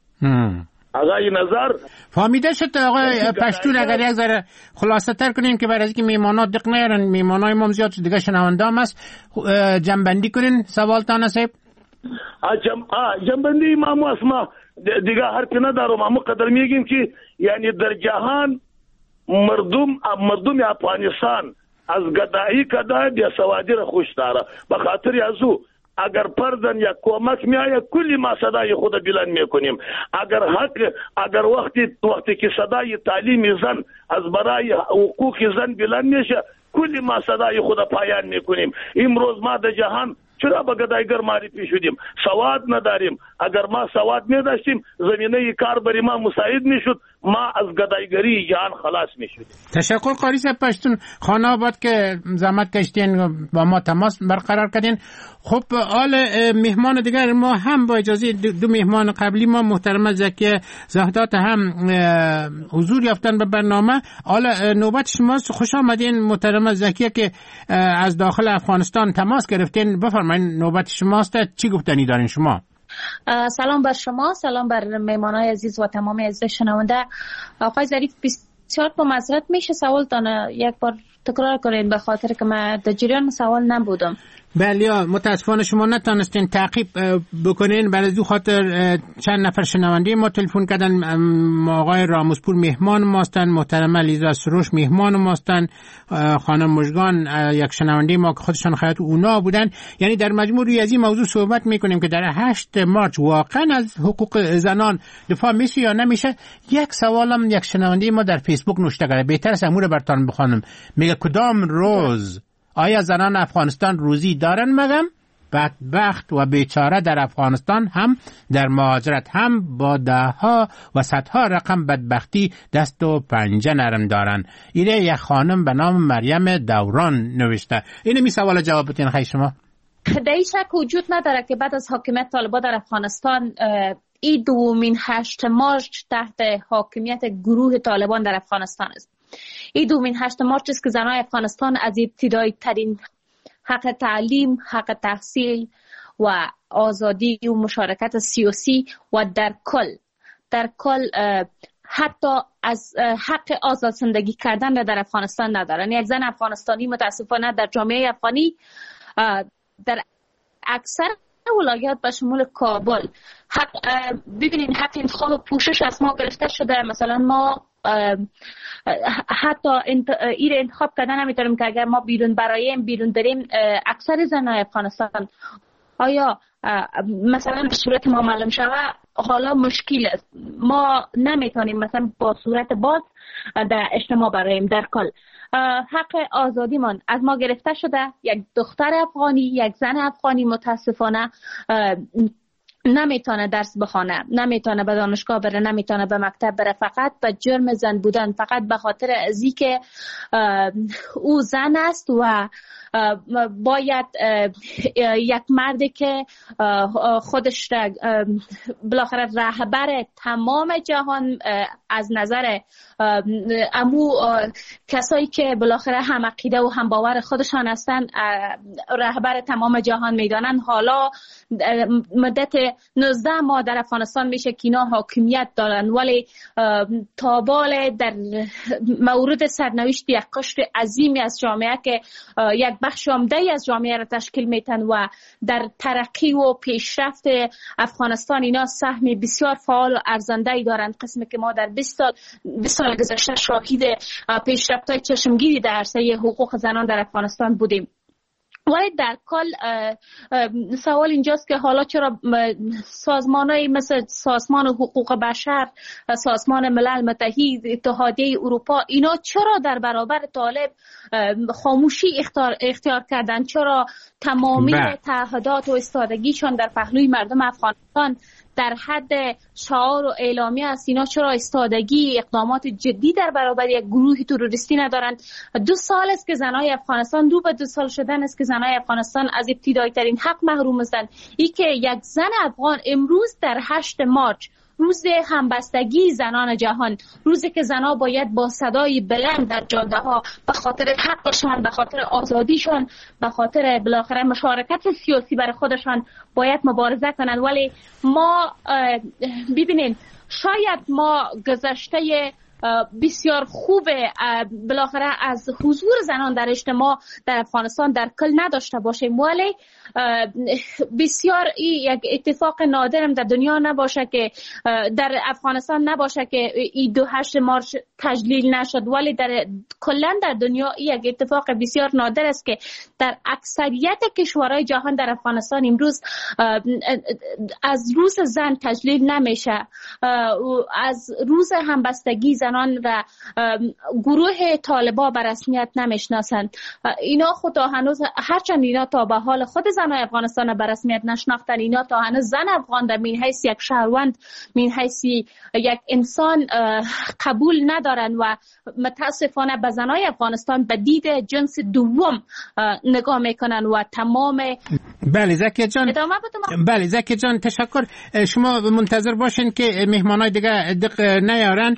آقای نظر فهمیده شد آقای پشتون اگر یک ذره خلاصه تر کنیم که برای از که میمانا دق نیارن، میمانای ما زیاد دیگه شنونده هم هست، جنبندی کنین سوالتان هست. جم... جنبندی ما است. ما دیگه حرفی ندارم. اما قدر میگیم که یعنی در جهان مردم مردم افغانستان از گدایی کده بیسوادی را خوش داره. به خاطر از او اگر پردن یا کمک میآید کلی ما صدای خود بلند میکنیم. اگر حق اگر وقتی وقتی که صدای تعلیم زن از برای حقوق زن بلند میشه کلی ما صدای خود پایان میکنیم. امروز ما در جهان چرا به گدایگر معرفی شدیم؟ سواد نداریم. اگر ما سواد میداشتیم زمینه کار بری ما مساعد میشد، ما از گدایگری جهان خلاص میشدیم. تشکر قاری صاحب پشتون. خانه آباد که زحمت کشتین با ما تماس برقرار کردین. خب حال مهمان دیگر ما هم با اجازه دو, دو مهمان قبلی ما محترمه زکیه زهدات هم حضور یافتن به برنامه. حالا نوبت شماست. خوش آمدین محترمه زکیه که از داخل افغانستان تماس گرفتین. بفرمایید نوبت شماست. چی گفتنی دارین شما؟ سلام بر شما، سلام بر مهمانای عزیز و تمام عزیز شنونده. آقای ظریف بسیار با معذرت میشه سوالتان یک بار تکرار کنین به خاطر که من در جریان سوال نبودم. بله متاسفانه شما نتونستین تعقیب بکنین. برای دو خاطر چند نفر شنونده ما تلفن کردن. آقای راموزپور مهمان ماستن، محترمه لیزا سروش مهمان ماستن، خانم مژگان یک شنونده ما که خودشان خیاط اونا بودن. یعنی در مجموع روی از این موضوع صحبت میکنیم که در هشت مارچ واقعا از حقوق زنان دفاع میشه یا نمیشه. یک سوالم یک شنونده ما در فیسبوک نوشته کرده، بهتر است امور برتان بخوانم. میگه کدام روز آیا زنان افغانستان روزی دارن مگم؟ بدبخت و بیچاره در افغانستان هم در مهاجرت هم با ده ها و صدها رقم بدبختی دست و پنجه نرم دارن. اینه یک خانم به نام مریم دوران نوشته. اینه می سوال جواب بتین خیلی شما. در این شک وجود نداره که بعد از حاکمیت طالبان در افغانستان ای دومین هشت مارچ تحت حاکمیت گروه طالبان در افغانستان است. این دومین هشت مارچ است که زنان افغانستان از ابتدایی ترین حق تعلیم، حق تحصیل و آزادی و مشارکت سیاسی و در کل در کل حتی از حق آزاد زندگی کردن را در افغانستان ندارن. یک زن افغانستانی متاسفانه در جامعه افغانی در اکثر ولایات به شمول کابل حق ببینین حق انتخاب و پوشش از ما گرفته شده. مثلا ما حتی این انتخاب کردن نمیتونیم که اگر ما بیرون برایم بیرون داریم اکثر زنای افغانستان آیا مثلا به صورت ما معلوم شود حالا مشکل است، ما نمیتونیم مثلا با صورت باز در اجتماع برایم. در کل حق آزادی من از ما گرفته شده. یک دختر افغانی، یک زن افغانی متاسفانه نمیتونه درس بخونه، نمیتونه به دانشگاه بره، نمیتونه به مکتب بره، فقط به جرم زن بودن، فقط به خاطر ازی که او زن است و باید یک مردی که خودش بالاخره رهبر تمام جهان از نظر امو کسایی که بالاخره هم عقیده و هم باور خودشان هستن رهبر تمام جهان میدانن. حالا مدت نوزده ماه در افغانستان میشه که اینا حاکمیت دارن، ولی تابال در مورد سرنوشت یک قشر عظیمی از جامعه که یک بخش عمده از جامعه را تشکیل میتن و در ترقی و پیشرفت افغانستان اینا سهم بسیار فعال و ارزنده دارند. قسمی که ما در بیست سال بیست سال گذشته شاهد پیشرفت‌های چشمگیری در عرصه حقوق زنان در افغانستان بودیم. ولی در کل سوال اینجاست که حالا چرا سازمان‌های مثل سازمان حقوق بشر، سازمان ملل متحد، اتحادیه اروپا اینا چرا در برابر طالب خاموشی اختیار, اختیار کردن؟ چرا تمامی تعهدات و استادگیشان در پهلوی مردم افغانستان در حد شعار و اعلامیه است؟ اینا چرا استادگی اقدامات جدی در برابر یک گروه تروریستی ندارند؟ دو سال است که زنای افغانستان دو به دو سال شدن است که زنای افغانستان از ابتدایی ترین حق محروم هستند. این که یک زن افغان امروز در هشت مارچ روز همبستگی زنان جهان، روزی که زنها باید با صدای بلند در جاده ها به خاطر حقشان، به خاطر آزادیشان، به خاطر بالاخره مشارکت سیاسی برای خودشان باید مبارزه کنند. ولی ما ببینین شاید ما گذشته بسیار خوب بالاخره از حضور زنان در اجتماع در افغانستان در کل نداشته باشیم، ولی بسیار یک اتفاق نادرم در دنیا نباشه که در افغانستان نباشه که این دو هشت مارچ تجلیل نشد، ولی در کلا در دنیا یک اتفاق بسیار نادر است که در اکثریت کشورهای جهان در افغانستان امروز از روز زن تجلیل نمیشه، از روز همبستگی زنان و گروه طالبا به رسمیت نمیشناسند. اینا خدا هنوز هرچند اینا تا به حال خود زنای افغانستان به رسمیت نشناختن، اینا تا هنوز زن افغان در من حیث یک شهروند، من حیث یک انسان قبول ندارن و متاسفانه به زنای افغانستان به دید جنس دوم نگاه میکنن و تمام. بله زکی جان، بله زکی جان تشکر. شما منتظر باشین که مهمانای دیگه دق نیارن،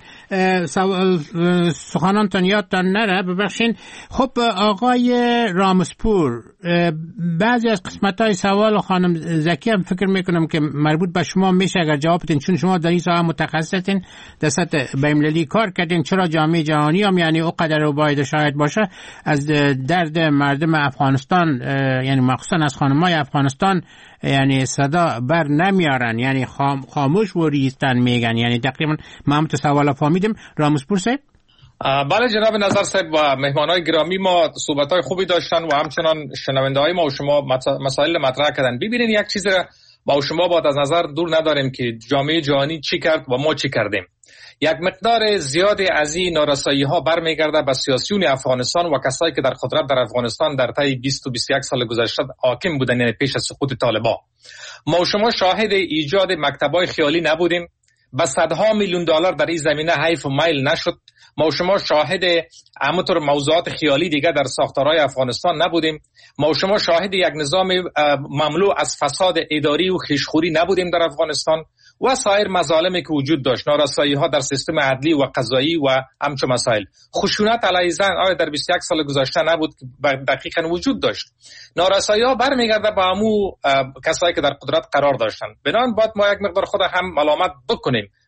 سخنانتان یادتان نره، ببخشین. خب آقای رامسپور، بعضی از قسمت‌های سوال خانم زکی هم فکر میکنم که مربوط به شما میشه اگر جواب بدین، چون شما در این ساحه متخصصین، در سطح بین‌المللی کار کردین. چرا جامعه جهانی هم یعنی او قدر و باید شاید باشه از درد مردم افغانستان، یعنی مخصوصا از خانم‌های افغانستان یعنی صدا بر نمیارن، یعنی خام خاموش و ریستن میگن؟ یعنی تقریبا ما هم تو سوال فهمیدیم. رامسپور صاحب. بله جناب نظر صاحب و مهمانای گرامی، ما صحبت‌های خوبی داشتن و همچنان شنونده‌های ما و شما مسائل مطرح کردن. ببینید یک چیز ما و شما باید از نظر دور نداریم که جامعه جهانی چی کرد و ما چی کردیم. یک مقدار زیادی از این نارسایی‌ها برمیگرده به سیاسیون افغانستان و کسایی که در قدرت در افغانستان در طی بیست و بیست و یک سال گذشته حاکم بودن، یعنی پیش از سقوط طالبان. ما و شما شاهد ایجاد مکتب‌های خیالی نبودیم، به صدها میلیون دلار در این زمینه حیف و میل نشد. ما و شما شاهد همونطور موضوعات خیالی دیگه در ساختارهای افغانستان نبودیم. ما و شما شاهد یک نظام مملو از فساد اداری و خیشخوری نبودیم در افغانستان و سایر مظالمی که وجود داشت، نارسایی ها در سیستم عدلی و قضایی و همچون مسائل. خشونت علیه زن آیا در بیست و یک سال گذشته نبود که دقیقاً وجود داشت؟ نارسایی ها برمیگرده به همو کسایی که در قدرت قرار داشتن. بنابراین باید ما یک مقدار خود هم ملامت بکنیم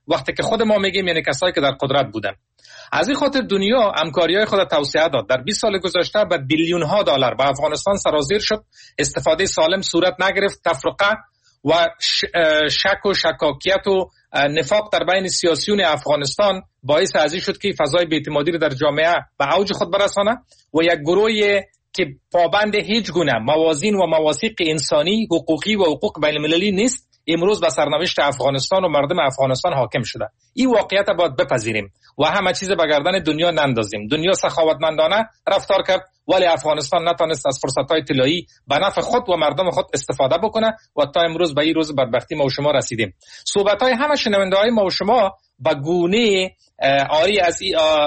وقتی که خود ما میگیم یعنی کسایی که در قدرت بودن. از این خاطر دنیا همکاری‌های خود توسعه داد. در بیست سال گذشته به بیلیون ها دلار به افغانستان سرازیر شد. استفاده سالم صورت نگرفت. تفرقه و شک و شکاکیت و نفاق در بین سیاسیون افغانستان باعث ازی شد که فضای بی‌اعتمادی را در جامعه به اوج خود برسانه و یک گروهی که پابند هیچ گونه موازین و مواثیق انسانی، حقوقی و حقوق بین المللی نیست، امروز به سرنوشت افغانستان و مردم افغانستان حاکم شده. این واقعیت باید بپذیریم و همه چیز به گردن دنیا نندازیم. دنیا سخاوتمندانه رفتار کرد ولی افغانستان نتونست از فرصت‌های طلایی به نفع خود و مردم خود استفاده بکنه و تا امروز به این روز بدبختی ما و شما رسیدیم. صحبت‌های همه شنونده‌های ما و شما به گونه آری از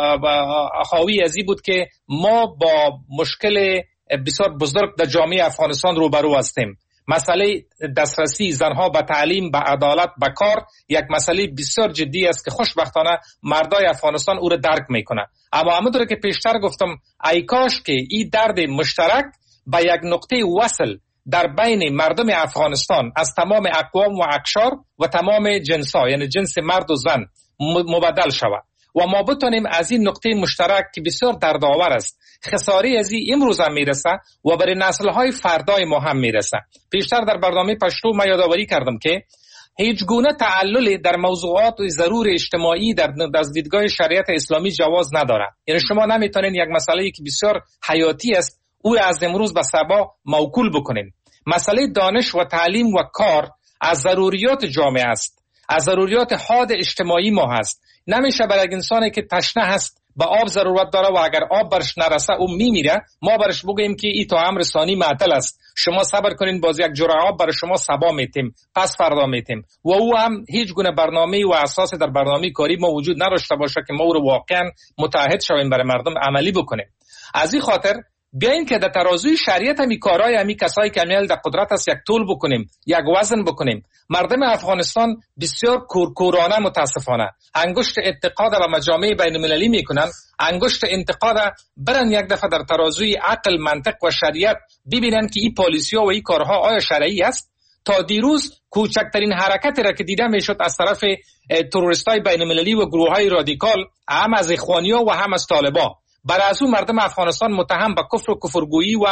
خواهی ازی بود که ما با مشکل بسیار بزرگ در جامعه افغانستان روبرو هستیم. مسئله دسترسی زنها به تعلیم، به عدالت، به کار یک مسئله بسیار جدی است که خوشبختانه مردای افغانستان او را درک میکنه. اما همونطور که پیشتر گفتم، ای کاش که این درد مشترک به یک نقطه وصل در بین مردم افغانستان از تمام اقوام و اقشار و تمام جنس‌ها، یعنی جنس مرد و زن، مبدل شود و ما بتونیم از این نقطه مشترک که بسیار دردآور است، خساری از این امروز هم میرسه و برای نسل‌های فردای ما هم میرسه. پیشتر در برنامه پشتو ما یادآوری کردم که هیچ گونه تعلل در موضوعات ضرور اجتماعی در از دیدگاه شریعت اسلامی جواز نداره. یعنی شما نمیتونین یک مسئله‌ای که بسیار حیاتی است او از امروز به صبا موکول بکنین. مسئله دانش و تعلیم و کار از ضروریات جامعه است، از ضروریات حاد اجتماعی ما هست. نمیشه برای یک انسانی که تشنه هست به آب ضرورت داره و اگر آب برش نرسه او میمیره، ما برش بگیم که این تو امر ثانی معطل است، شما صبر کنین باز یک جرعه آب برای شما صبا میتیم، پس فردا میتیم، و او هم هیچ گونه برنامه و اساس در برنامه کاری ما وجود نداشته باشه که ما او رو واقعا متحد شویم برای مردم عملی بکنیم. از این خاطر بیاین که در ترازوی شریعت همی کارهای همی کسایی که همیل در قدرت است یک طول بکنیم، یک وزن بکنیم. مردم افغانستان بسیار کورکورانه متاسفانه انگشت انتقاد و مجامع بین المللی میکنن، انگشت انتقاد برن یک دفعه در ترازوی عقل، منطق و شریعت ببینن که این پالیسی‌ها و این کارها آیا شرعی است. تا دیروز کوچکترین حرکتی را که دیده میشد از طرف تروریستای بین المللی و گروه‌های رادیکال، هم از اخوانی‌ها و هم از طالبان، برای از اون مردم افغانستان متهم به کفر و کفرگویی و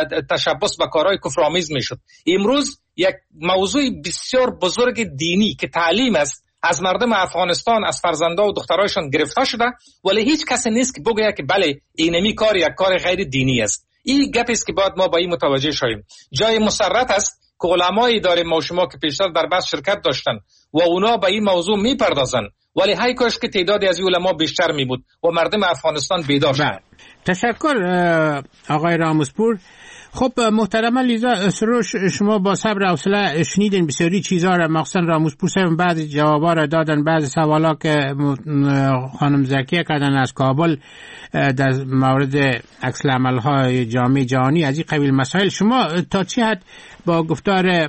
تشبث به کارهای کفرآمیز میشد. امروز یک موضوع بسیار بزرگ دینی که تعلیم است از مردم افغانستان، از فرزندا و دخترایشان گرفته شده، ولی هیچ کسی نیست که بگه که بله اینمی کار یک کار غیر دینی است. این گپ است که باید ما با این متوجه شویم. جای مسرت است که علمایی داریم ما شما که پیشتر در بحث شرکت داشتن و اونا به این موضوع میپردازن، ولی های کاش که تعدادی از علما بیشتر می بود و مردم افغانستان بیدار شد. تشکر آقای راموسپور. خب محترم لیزا سروش، شما با صبر و حوصله شنیدین بسیاری چیزا را، مخصوصا راموسپور صاحب بعضی جوابا را دادن، بعضی سوالا که خانم زکیه کردن از کابل در مورد عکس العمل‌های جامعه جهانی از این قبیل مسائل. شما تا چه حد با گفتار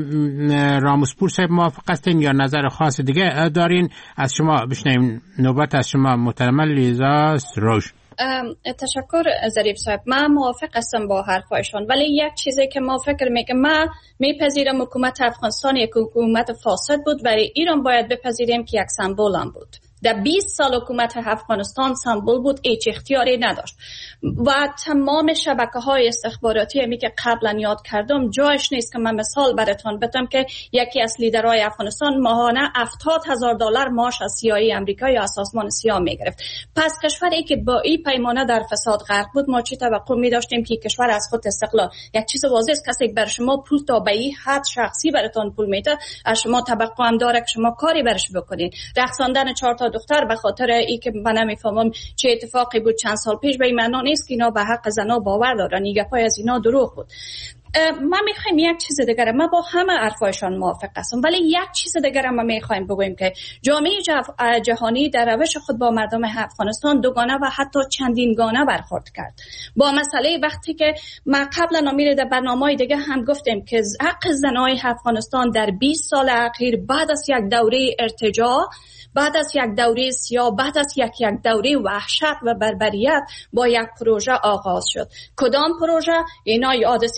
راموسپور صاحب موافق هستین یا نظر خاص دیگه دارین؟ از شما بشنویم. نوبت از شما محترم لیزا سروش. تشکر ظریف صاحب. من موافق هستم با حرفایشان، ولی یک چیزی که ما فکر میکنم، من میپذیرم حکومت افغانستان یک حکومت فاسد بود، ولی ایران باید بپذیریم که یک سمبل هم بود. در بیست سال حکومت افغانستان سمبل بود، هیچ اختیاری نداشت و تمام شبکه‌های استخباراتی همی که قبلا یاد کردم جایش نیست که من مثال براتون بدم که یکی از لیدرهای افغانستان ماهانه هفتاد هزار دلار معاش از سیاهی آمریکا یا از سازمان سیاه میگرفت. پس کشوری که با این پیمانه در فساد غرق بود، ما چی توقع می داشتیم که کشور از خود استقلال؟ یک چیز واضح است، کسی بر شما پول تا به این حد شخصی براتون پول میده، از شما توقع هم داره که شما کاری برش بکنین. رقصاندن چهار تا دختر به خاطر ای که من نمیفهمم چه اتفاقی بود چند سال پیش، به این معنا نیست که اینا به حق زنا باور دارن. این گپای از اینا دروغ بود. ما میخوایم یک چیز دیگه، ما با همه حرفایشان موافق هستم، ولی یک چیز دیگه ما میخوایم بگویم که جامعه جهانی در روش خود با مردم افغانستان دوگانه و حتی چندین گانه برخورد کرد. با مسئله وقتی که ما قبلا امیر در برنامه‌های دیگه هم گفتیم که حق زنای افغانستان در بیست سال اخیر بعد از یک دوره ارتجاع، بعد از یک دوره سیاه، بعد از یک یک دوره وحشت و بربریت با یک پروژه آغاز شد. کدام پروژه؟ اینا حادثه یازده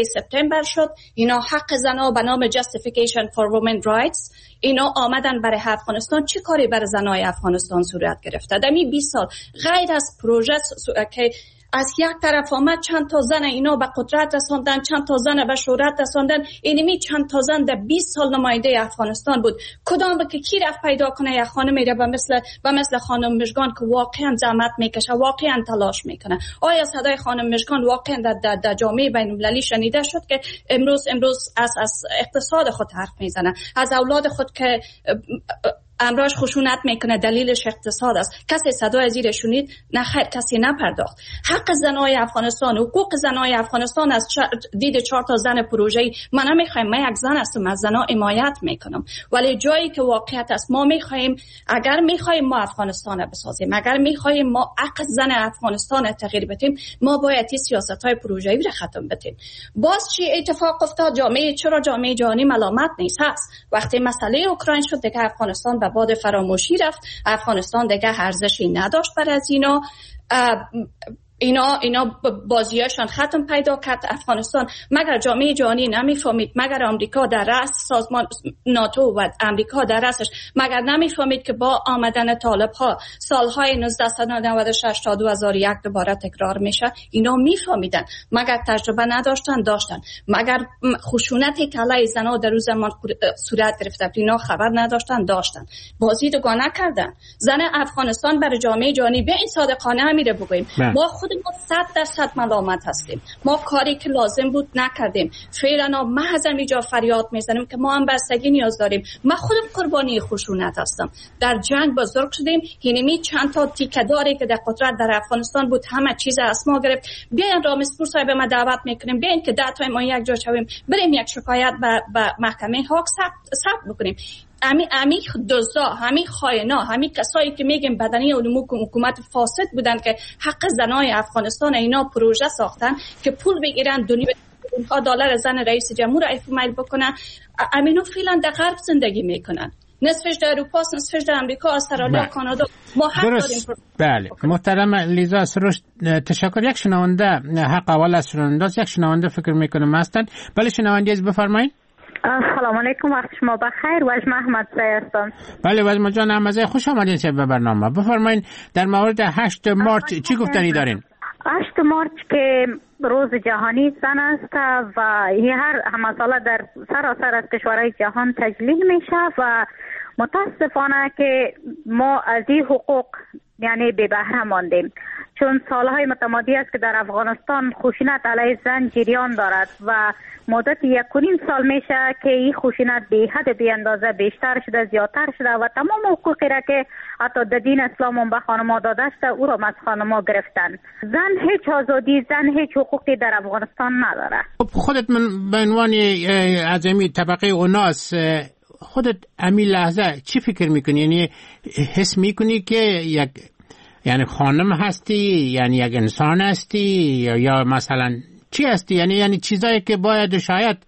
سپتامبر شد، اینا حق زنها به نام Justification for Women Rights اینا آمدن برای افغانستان. چه کاری برای زنای افغانستان صورت گرفته؟ در این بیست سال غیر از پروژه که از یک طرف آمد چند تا زن اینا به قدرت رساندن، چند تا زن به شهرت رساندن، اینمی چند تا زن در بیست سال نماینده افغانستان بود. کدام که کی رفت پیدا کنه یک خانمی را به مثل به مثل خانم مژگان که واقعا زحمت میکشه، واقعا تلاش میکنه؟ آیا صدای خانم مژگان واقعا در, در, در جامعه بین المللی شنیده شد که امروز امروز از از اقتصاد خود حرف میزنه، از اولاد خود که امراش خشونت میکنه دلیلش اقتصاد است؟ کسی صدای زیر شنید؟ نه خیر، کسی نپرداخت. حق زنای افغانستان، حقوق زنای افغانستان از دید چهار تا زن پروژه‌ای ما نمیخوایم. من یک زن هستم، از زنا حمایت میکنم، ولی جایی که واقعیت است ما میخوایم، اگر میخوایم ما افغانستان رو بسازیم، اگر میخوایم ما حق زن افغانستان رو تغییر بدیم، ما باید این سیاست‌های پروژه‌ای رو ختم بدیم. باز چی اتفاق افتاد؟ جامعه چرا جامعه جهانی ملامت نیست هست؟ وقتی مسئله اوکراین شد دیگه افغانستان بعد فراموشی رفت، افغانستان دیگه ارزشی نداشت برای از اینا. اینا اینا بازیاشان ختم پیدا کرد. افغانستان مگر جامعه جهانی نمیفهمید، مگر آمریکا در رأس سازمان ناتو و آمریکا در رأسش مگر نمیفهمید که با آمدن طالب ها سالهای نوزده نود و شش تا دو هزار و یک دوباره تکرار میشه؟ اینا میفهمیدن. مگر تجربه نداشتن؟ داشتن. مگر خشونتی که علیه زنها در روز زمان صورت گرفته اینا خبر نداشتن؟ داشتن. بازی دوگانه کردن. زن افغانستان برای جامعه جهانی به این صادقانه امیره بگوییم ما خود ما صد درصد ملامت هستیم. ما کاری که لازم بود نکردیم. فعلا محض اینجا فریاد میزنیم که ما هم بستگی نیاز داریم. من خودم قربانی خشونت هستم. در جنگ بزرگ شدیم. اینمی چند تا تیکه‌داری که در قدرت در افغانستان بود همه چیز از ما گرفت. بیاین رامسپور صاحب ما دعوت میکنیم، بیاین که ده تای ما یک جا شویم، بریم یک شکایت به محکمه حق ثبت بکنیم. امی امی دوزا، همی خائنا، همی کسایی که میگیم بدنی علوم حکومت فاسد بودن که حق زنای افغانستان اینا پروژه ساختن که پول بگیرن دنیا ها دلار زن رئیس جمهور ایفمیل بکنن. امینو فعلا در غرب زندگی میکنن، نصفش در اروپا، نصفش در امریکا، استرالیا، کانادا. ما حق داریم. بله محترم لیزا سروش، تشکر. یک شنونده حق اول از شنونده است، یک شنونده فکر میکنم هستند. بله شنونده از بفرمایید. سلام علیکم، وقت شما بخیر. وجم احمد زی هستم. بله وجم جان احمد زی، خوش آمدید به برنامه. بفرمایید در مورد هشت مارچ چی گفتنی دارین؟ هشت مارچ که روز جهانی زن است و هر مسئله در سراسر از کشورهای جهان تجلیل میشه و متاسفانه که ما از این حقوق یعنی به بهره ماندیم، چون سالهای متمادی است که در افغانستان خشونت علیه زن جریان دارد و مدت یک و نیم سال میشه که این خشونت به حد بی اندازه بیشتر شده، زیادتر شده و تمام حقوقی را که حتی در دین اسلام هم به خانم‌ها داده شده او را از خانم‌ها گرفتن. زن هیچ آزادی، زن هیچ حقوقی در افغانستان نداره. خودت من به عنوان از این طبقه اوناس خودت امی لحظه چی فکر میکنی؟ یعنی حس میکنی که یک یعنی خانم هستی، یعنی یک انسان هستی، یا, یا مثلا چی هستی؟ یعنی یعنی چیزایی که باید شاید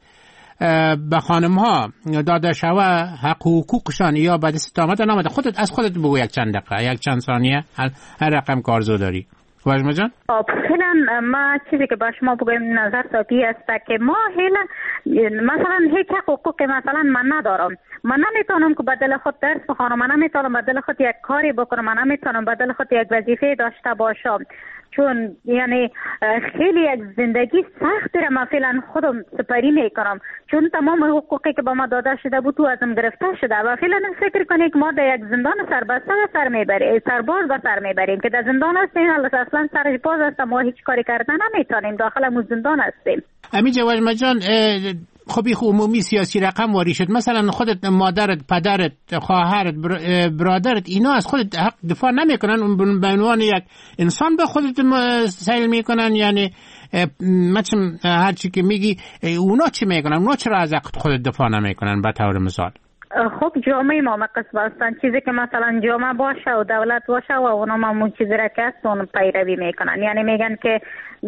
به خانم ها داده شوه حق و حقوقشان یا به دست آمده نامده. خودت از خودت بگو یک چند دقیقه، یک چند ثانیه، هر رقم که آرزو داری. واجمه جان؟ فعلا ما چیزی که با شما بگویم نظر ساتی است که ما هیلا مثلا هیچ حقوقی مثلا من ندارم. من نمیتونم که بدل خود درس بخونم، من نمیتونم بدل خود یک کاری بکنم، من نمیتونم بدل خود یک وظیفه داشته باشم، چون یعنی خیلی یک زندگی سخت را من فعلا خودم سپری میکنم، چون تمام حقوقی که با ما داده شده بود تو ازم گرفته شده و فعلا فکر کنید که ما در یک زندان سربسته سر میبریم، سرباز به سر میبریم که در زندان هستیم، اصلا سرش باز است، ما هیچ کاری کردن نمیتونیم، داخل مو زندان هستیم. امی جواجم جان، خب این عمومی سیاسی رقم واری شد، مثلا خودت مادرت، پدرت، خواهرت، برادرت اینا از خودت حق دفاع نمیکنن، به عنوان یک انسان به خودت سیل میکنن؟ یعنی مثلا هر چی که میگی اونا چی میکنن؟ اونا چرا از حق خودت دفاع نمیکنن به طور مثال؟ خب جامعه ما مقصد هستن، چیزی که مثلا جامعه باشه و دولت باشه و اونا ما چیزی را که هست اون پیروی میکنن، یعنی میگن که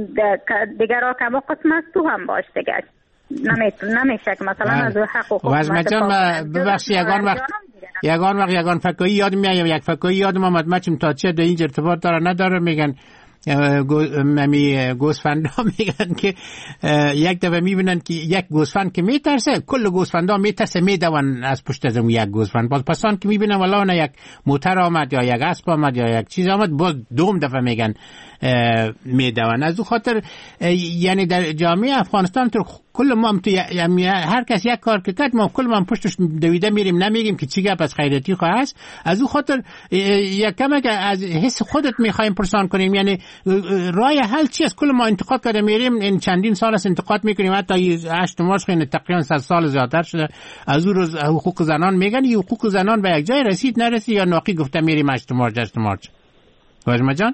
دیگر ها کم قسم است تو هم باش دیگر نمیشه که مثلا از حقوق واسه جان ببخشید یگان وقت یگان وقت یگان فکایی یاد میاد، یک فکایی یادم اومد، مچم تا چه در این ارتباط داره نداره، میگن ممی گوسفندا میگن که یک دفعه میبینن که یک گوسفند که میترسه کل گوسفندا میترسه میدون از پشت از یک گوسفند. باز پسان که میبینن والا نه یک موتر آمد یا یک اسب آمد یا یک چیز آمد باز دوم دفعه میگن میدون. از او خاطر یعنی در جامعه افغانستان تو کل ما تو یعنی هر کس یک کار که کرد ما کل ما پشتش دویده میریم نمیگیم که چی گپ از خیراتی خو هست. از او خاطر یک کم که از حس خودت میخوایم پرسان کنیم یعنی راه حل چی است؟ کل ما انتقاد کرده میریم این چندین سال است انتقاد میکنیم حتی هشت مارچ خیلی تقریبا صد سال زیادتر شده از او روز حقوق زنان میگن ی حقوق زنان به یک جای رسید نرسید یا ناقی گفته میریم هشت مارچ هشت مارچ. واجمه جان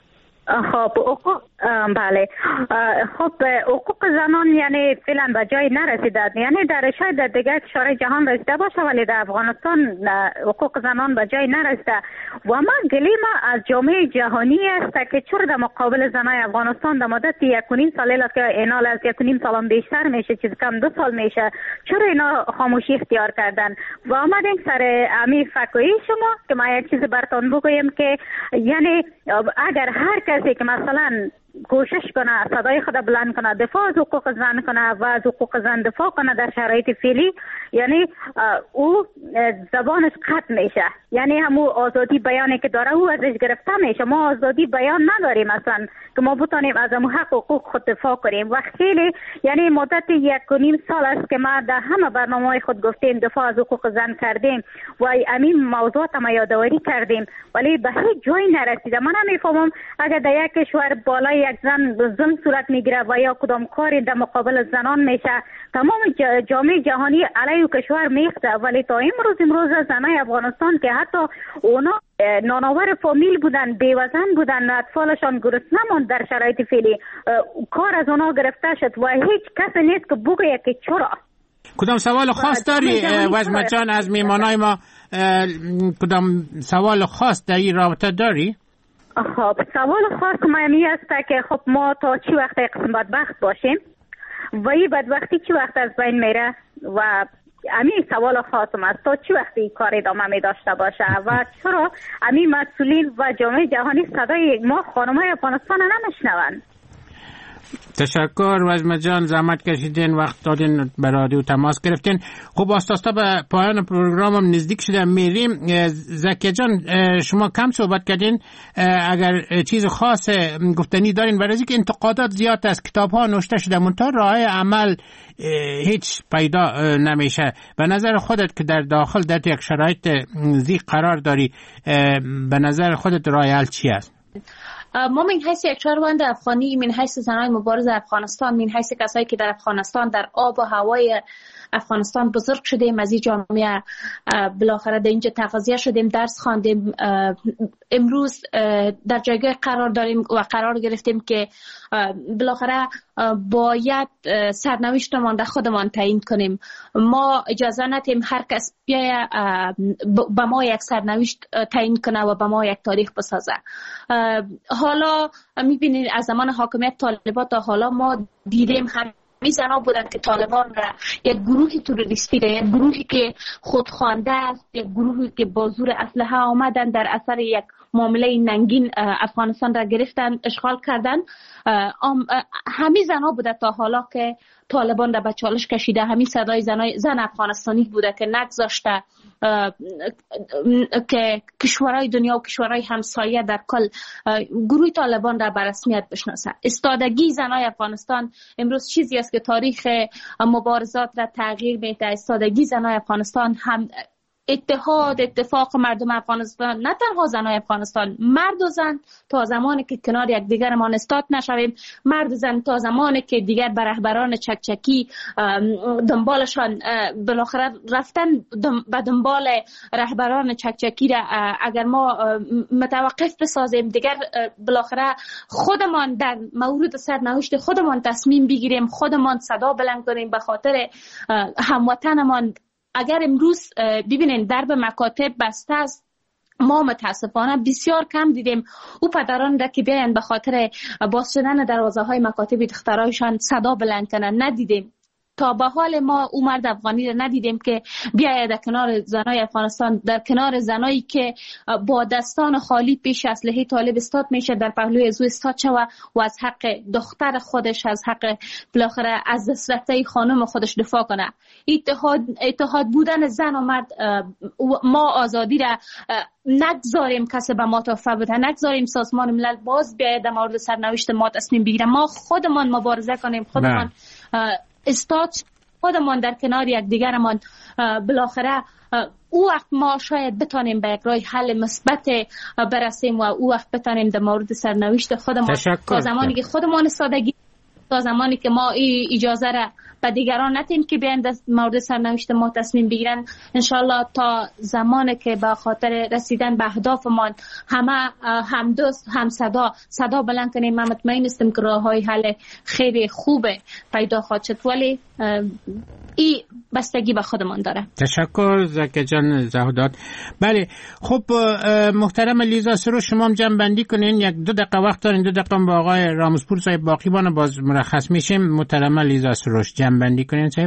خب حقوق بله خب حقوق زنان یعنی فعلا به جای نرسیده، یعنی در شاید در دیگر کشورهای جهان رسیده باشه ولی در افغانستان حقوق زنان به جای نرسیده و ما گلیم از جامعه جهانی است که چرا در مقابل زنای افغانستان در مدت یک و نیم سال که اینال از یک و نیم سال بیشتر میشه چیز کم دو سال میشه چرا اینا خاموشی اختیار کردن و آمدیم سر امی فکوی شما که ما یک چیز براتون بگویم که یعنی اگر هر کسی که مثلا کوشش کنه صدای خود بلند کنه دفاع از حقوق زن کنه و از حقوق زن دفاع کنه در شرایط فعلی یعنی او زبانش قطع میشه، یعنی همون آزادی بیانی که داره او ازش گرفته میشه. ما آزادی بیان نداریم اصلا که ما بتونیم از همون حق حقوق خود دفاع کنیم و خیلی یعنی مدت یک و نیم سال است که ما در همه برنامه خود گفتیم دفاع از حقوق زن کردیم و همین موضوعات ما یادآوری کردیم ولی به هیچ جایی نرسیده. من نمیفهمم اگر در یک کشور بالای یک زن ظلم صورت میگیره و یا کدام کاری در مقابل زنان میشه تمام جامعه جهانی علیه کشور میخته ولی تا امروز امروز زنای افغانستان که حتی اونا نانآور فامیل بودن بیوزن بودن اطفالشان گرسنه ماند در شرایط فعلی کار از اونا گرفته شد و هیچ کس نیست که بگه که چرا. کدام سوال خاص داری وجمه جان از میمانای ما؟ کدام سوال خاص در این رابطه داری؟ خب سوال خاص مهمی است که خب ما تا چی وقت قسم بدبخت باشیم و این بدبختی چی وقت از بین میره و همین سوال خاصم است تا چی وقت این کار ادامه می داشته باشه و چرا همین مسئولین و جامعه جهانی صدای ما خانمای افغانستان نمیشنوند. تشکر وجمه جان زحمت کشیدین وقت دادین به رادیو تماس گرفتین. خب آستاستا به پایان پروگرامم نزدیک شده میریم. زکیه جان شما کم صحبت کردین اگر چیز خاص گفتنی دارین برای اینکه انتقادات زیاد است کتاب ها نوشته شده منتها راه عمل هیچ پیدا نمیشه. به نظر خودت که در داخل در یک شرایط زیق قرار داری به نظر خودت راه حل چی است؟ ما من حیث یک شهروند افغانی من حیث زنای مبارز افغانستان من حیث کسایی که در افغانستان در آب و هوای افغانستان بزرگ شدیم از این جامعه بالاخره در اینجا تغذیه شدیم درس خواندیم امروز در جایگاه قرار داریم و قرار گرفتیم که بالاخره باید سرنوشتمان در خودمان تعیین کنیم. ما اجازه ندیم هر کس بیاید به ما یک سرنوشت تعیین کنه و به ما یک تاریخ بسازه. حالا میبینید از زمان حاکمیت طالبان تا حالا ما دیدیم هم می زنها بودن که طالبان را یک گروهی تروریستی را یک گروهی که خودخوانده است یک گروهی که با زور اسلحه آمدن در اثر یک معامله ننگین افغانستان را گرفتن اشغال کردن. همین زنها بوده تا حالا که طالبان را به چالش کشیده. همین صدای زنای زن افغانستانی بوده که نگذاشته که کشورهای دنیا و کشورهای همسایه در کل گروه طالبان را به رسمیت بشناسه. استادگی زنای افغانستان امروز چیزی است که تاریخ مبارزات را تغییر میده. استادگی زنای افغانستان هم اتحاد اتفاق مردم افغانستان نه تنها زنای افغانستان مرد و زن تا زمانی که کنار یک دیگر ما استاد نشویم مرد و زن تا زمانی که دیگر به رهبران چکچکی دنبالشان بالاخره رفتن به دنبال رهبران چکچکی را اگر ما متوقف بسازیم دیگر بالاخره خودمان در مورد سرنوشت خودمان تصمیم بگیریم خودمان صدا بلند کنیم به خاطر هموطنمان. اگر امروز ببینین درب مکاتب بسته است ما متاسفانه بسیار کم دیدیم او پدران را که بیاین به خاطر باز شدن دروازه های مکاتب دخترایشان صدا بلند کنن ندیدیم. تا به حال ما او مرد افغانی را ندیدیم که بیاید در کنار زنای افغانستان، در کنار زنایی که با دستان خالی پیش اسلحه طالب استاد میشه در پهلوی از او استاد شوه و از حق دختر خودش، از حق بالاخره از دسترفته خانم خودش دفاع کنه. اتحاد اتحاد بودن زن و مرد، ما آزادی را نگذاریم کسی به ما توفه بده، نگذاریم سازمان ملل باز بیاید در مورد سرنوشت ما تصمیم بگیره. ما خودمان مبارزه کنیم، خودمان استاد، خودمان در کنار یک دیگرمان بالاخره او وقت ما شاید بتانیم به یک راه حل مثبت برسیم و او وقت بتانیم در مورد سرنوشت خودمان تا زمانی که خودمان سادگی، تا زمانی که ما ای اجازه را به دیگران ندیم که بیان در مورد سرنوشت ما تصمیم بگیرن، انشالله تا زمانی که به خاطر رسیدن به اهدافمان همه هم دوست هم صدا صدا بلند کنیم، من مطمئن هستم که راههای حل خیلی خوبه پیدا خواهد شد، ولی این بستگی به خودمان داره. تشکر زکی جان زهودات. بله خب محترم لیزا سروش، شما هم جمع بندی کنین، یک دو دقیقه وقت دارین، دو دقیقه با آقای رامزپور صاحب باقی بانه باز مرخص میشیم. محترم لیزا سروش جمع بندی کنین صاحب.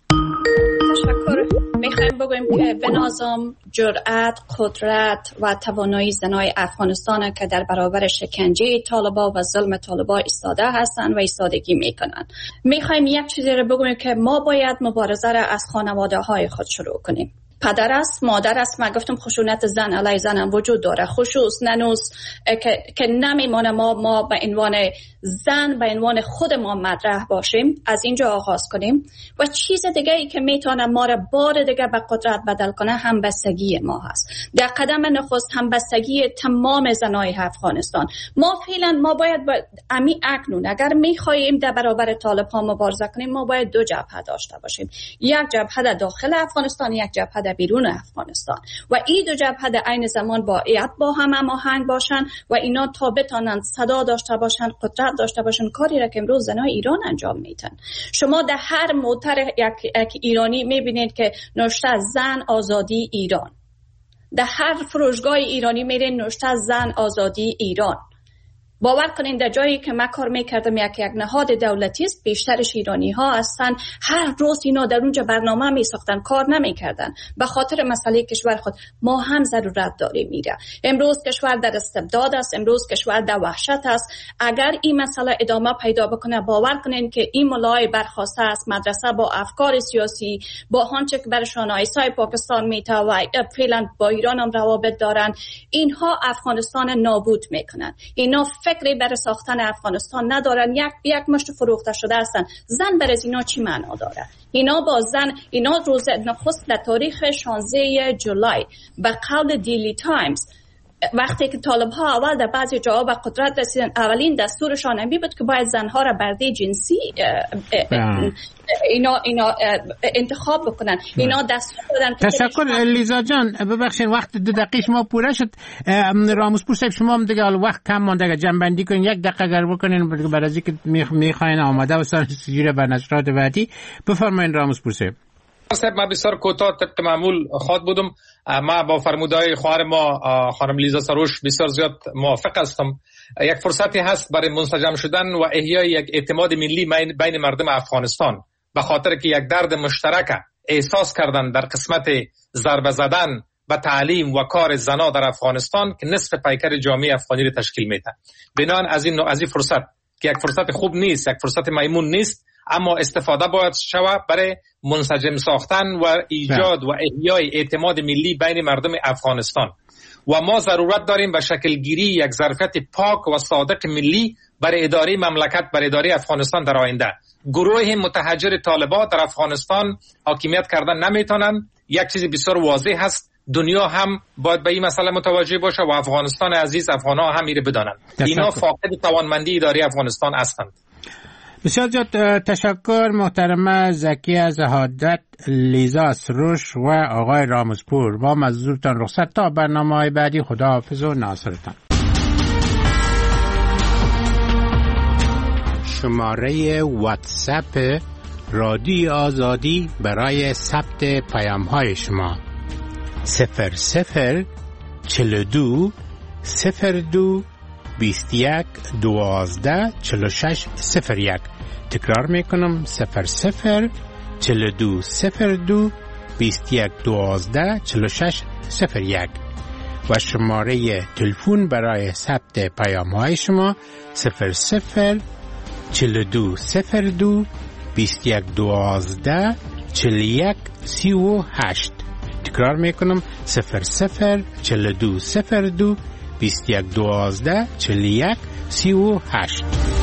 تشکر. میخوایم بگویم که به نظام جرأت، قدرت و توانایی زنای افغانستان که در برابر شکنجه طالبان و ظلم طالبان ایستاده هستند و ایستادگی میکنن. میخوایم یک چیزی رو بگویم که ما باید مبارزه را از خانواده های خود شروع کنیم. پدر است، مادر است. من گفتم خشونت زن علیه زن هم وجود داره، خصوص ننوز که, که نمیمانه ما ما به عنوان زن به عنوان خود ما مطرح باشیم، از اینجا آغاز کنیم. و چیز دیگه ای که میتونه ما را بار دیگه به قدرت بدل کنه همبستگی ما هست. در قدم نخست همبستگی تمام زنای افغانستان. ما فعلا ما باید با امی اکنون اگر میخواهیم در برابر طالب ها مبارزه کنیم، ما باید دو جبهه داشته باشیم، یک جبهه داخل افغانستان، یک جبهه بیرون افغانستان، و این دو جبهه در عین زمان باید با هم هماهنگ باشن و اینا تا بتانند صدا داشته باشن، قدرت داشته باشن، کاری را که امروز زنای ایران انجام میدن. شما در هر موتر یک, یک ایرانی میبینید که نوشته زن آزادی ایران، در هر فروشگاه ایرانی میرین نوشته زن آزادی ایران. باور کنین در جایی که من کار میکردم یک یک نهاد دولتی است، بیشترش ایرانی ها هستن، هر روز اینا در اونجا برنامه میساختن، کار نمیکردن به خاطر مسئله کشور خود. ما هم ضرورت داریم میره. امروز کشور در استبداد است، امروز کشور در وحشت است. اگر این مسئله ادامه پیدا بکنه، باور کنین که این ملای برخواسته است مدرسه با افکار سیاسی، با آنچه که برشان آیسای پاکستان میته و فعلا با ایران هم روابط دارن، اینها افغانستان نابود میکنن. اینا فکری برای ساختن افغانستان ندارن، یک یک مشت فروخته شده هستن. زن برای اینا چی معنا داره؟ اینا با زن، اینا روز نخست در تاریخ شانزده جولای به قول دیلی تایمز، وقتی که طالب ها اول در بعضی جاها به قدرت رسیدن، اولین دستورشان این بود که باید زنها را برده جنسی اینا اینا انتخاب بکنن. اینا دستور دادن. تشکر لیزا جان. ببخشید وقت دو دقیقه شما پوره شد. رامزپور صاحب شما هم دیگه وقت کم مونده، جمع بندی کنین، یک دقیقه اگر بکنین برای از اینکه میخواین آماده و سر سجوره بر نشرات بعدی. بفرمایید رامزپور صاحب. صاحب من بسیار کوتاه طبق معمول خواهد بودم. ما با فرمودهای خواهر ما خانم لیزا سروش بسیار زیاد موافق هستم. یک فرصتی هست برای منسجم شدن و احیای یک اعتماد ملی بین مردم افغانستان، به خاطر که یک درد مشترک احساس کردن در قسمت ضربه زدن و تعلیم و کار زنا در افغانستان که نصف پیکر جامعه افغانی را تشکیل میده. بنابراین از این از این فرصت که یک فرصت خوب نیست، یک فرصت میمون نیست، اما استفاده باید شود برای منسجم ساختن و ایجاد و احیای اعتماد ملی بین مردم افغانستان. و ما ضرورت داریم به شکل گیری یک ظرفیت پاک و صادق ملی برای اداره مملکت، برای اداره افغانستان در آینده. گروه متحجر طالبان در افغانستان حاکمیت کردن نمیتونن. یک چیز بسیار واضح هست، دنیا هم باید به این مسئله متوجه باشه و افغانستان عزیز، افغان‌ها هم میره بدانن اینا فاقد توانمندی اداره افغانستان هستند. بسیار زیاد تشکر محترمه زکی زهادت، لیزا سروش و آقای رامزپور. با مزدورتان رخصت تا برنامه‌های بعدی. خداحافظ و ناصرتان. شماره واتساپ رادیو آزادی برای ثبت پیام‌های شما صفر صفر چهل و دو صفر دو بیست و یک دوازده چهل و شش صفر یک. تکرار میکنم صفر صفر چهل و دو صفر دو بیست و یک دوازده چهل و شش صفر یک و شماره تلفن برای ثبت پیام های شما صفر صفر چهل و دو صفر دو بیست و یک دوازده چهل و یک سی و هشت. تکرار میکنم صفر صفر چهل و دو صفر دو بیست و یک دوازده چهل و یک سی و هشت.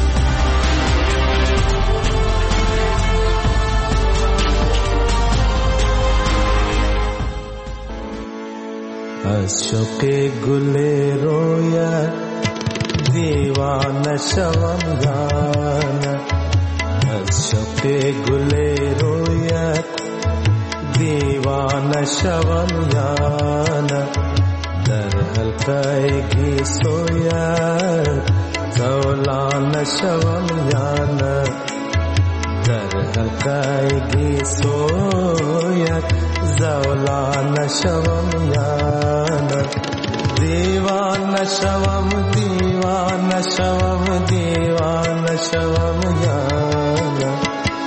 از شوق گل رویت دیوانه شوم جان، از شوق گل رویت دیوانه شوم جان، در حلقه گیسویت زولانه شوم جان، در حلقه گیسویت زولانه شوم جان، دیوانه شوم دیوانه شوم دیوانه شوم جان.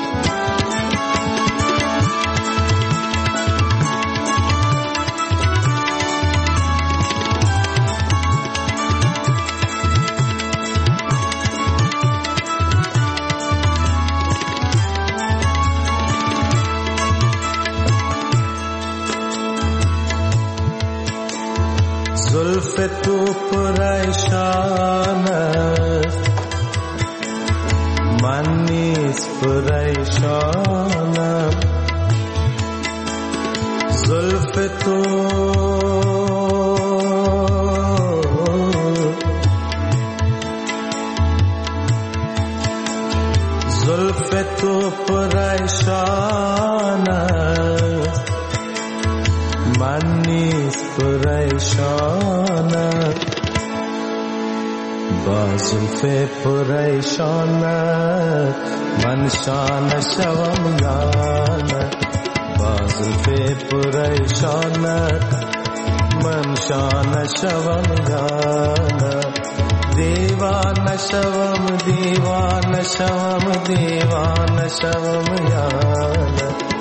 زلف تو پریشان است من نیز پریشانم، زلف تو زلف تو پریشان است من نیز پریشانم، با زلف پریشانت من شانه شوم جان، با زلف پریشانت من شانه شوم جان، دیوانه شوم دیوانه شوم دیوانه شوم جان،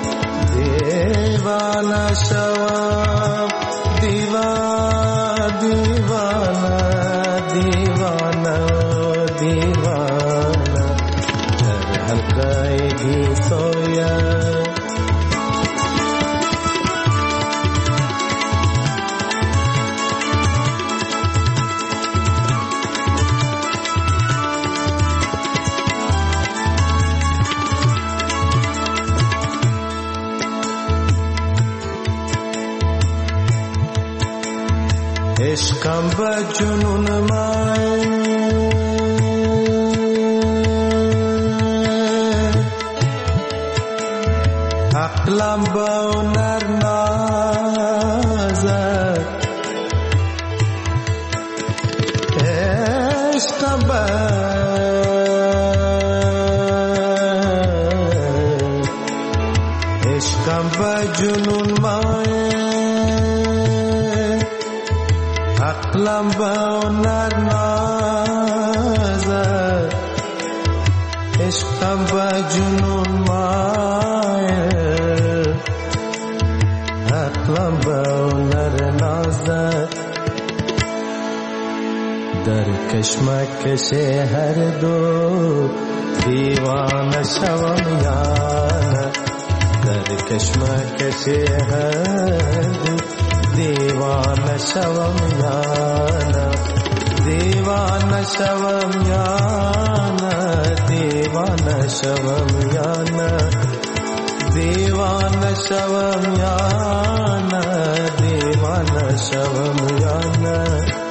دیوانه شوم دیوانه دیوانه دیوانه دیوانه در حلقه گیسویت عشقم به جنون من عقلم به هنر نازد، عشقم به عشقم به جنون من عقلم به هنر نازد، عشقم به جنون مایل عقلم به هنر نازد، در کشمکش هر دو دیوانه شوم یانه، در کشمکش هر دو دیوانه شوم یانه، دیوانه شوم یانه دیوانه شوم یانه، دیوانه شوم یانه دیوانه شوم یانه.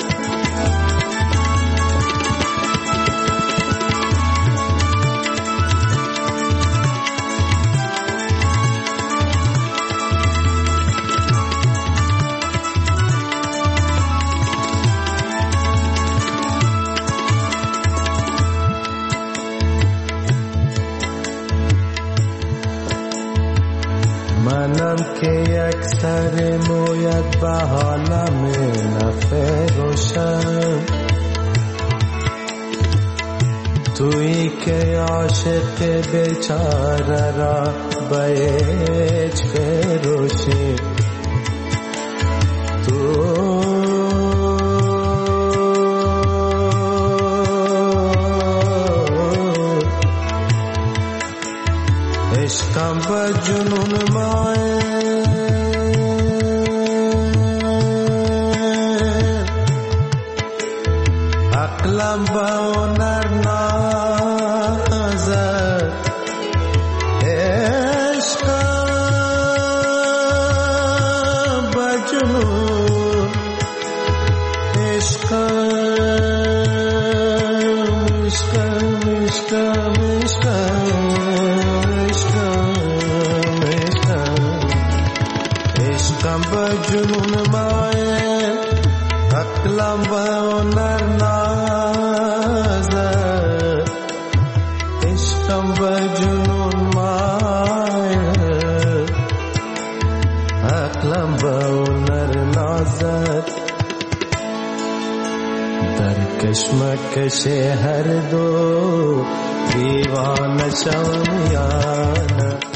منم که یک سر مویت به حالم نفروشم، تویی که عاشق بیچاره را بیچ روشی تو عشقم با جنون مایه عقلم با هنر نازد عشقم با جنون عشقم عشقم عشقم عشقم با جنون مایه عقلم با هنر نازد عشقم با جنون مایه عقلم با هنر نازد در کشمکش هر دو دیوانه شوم یا نه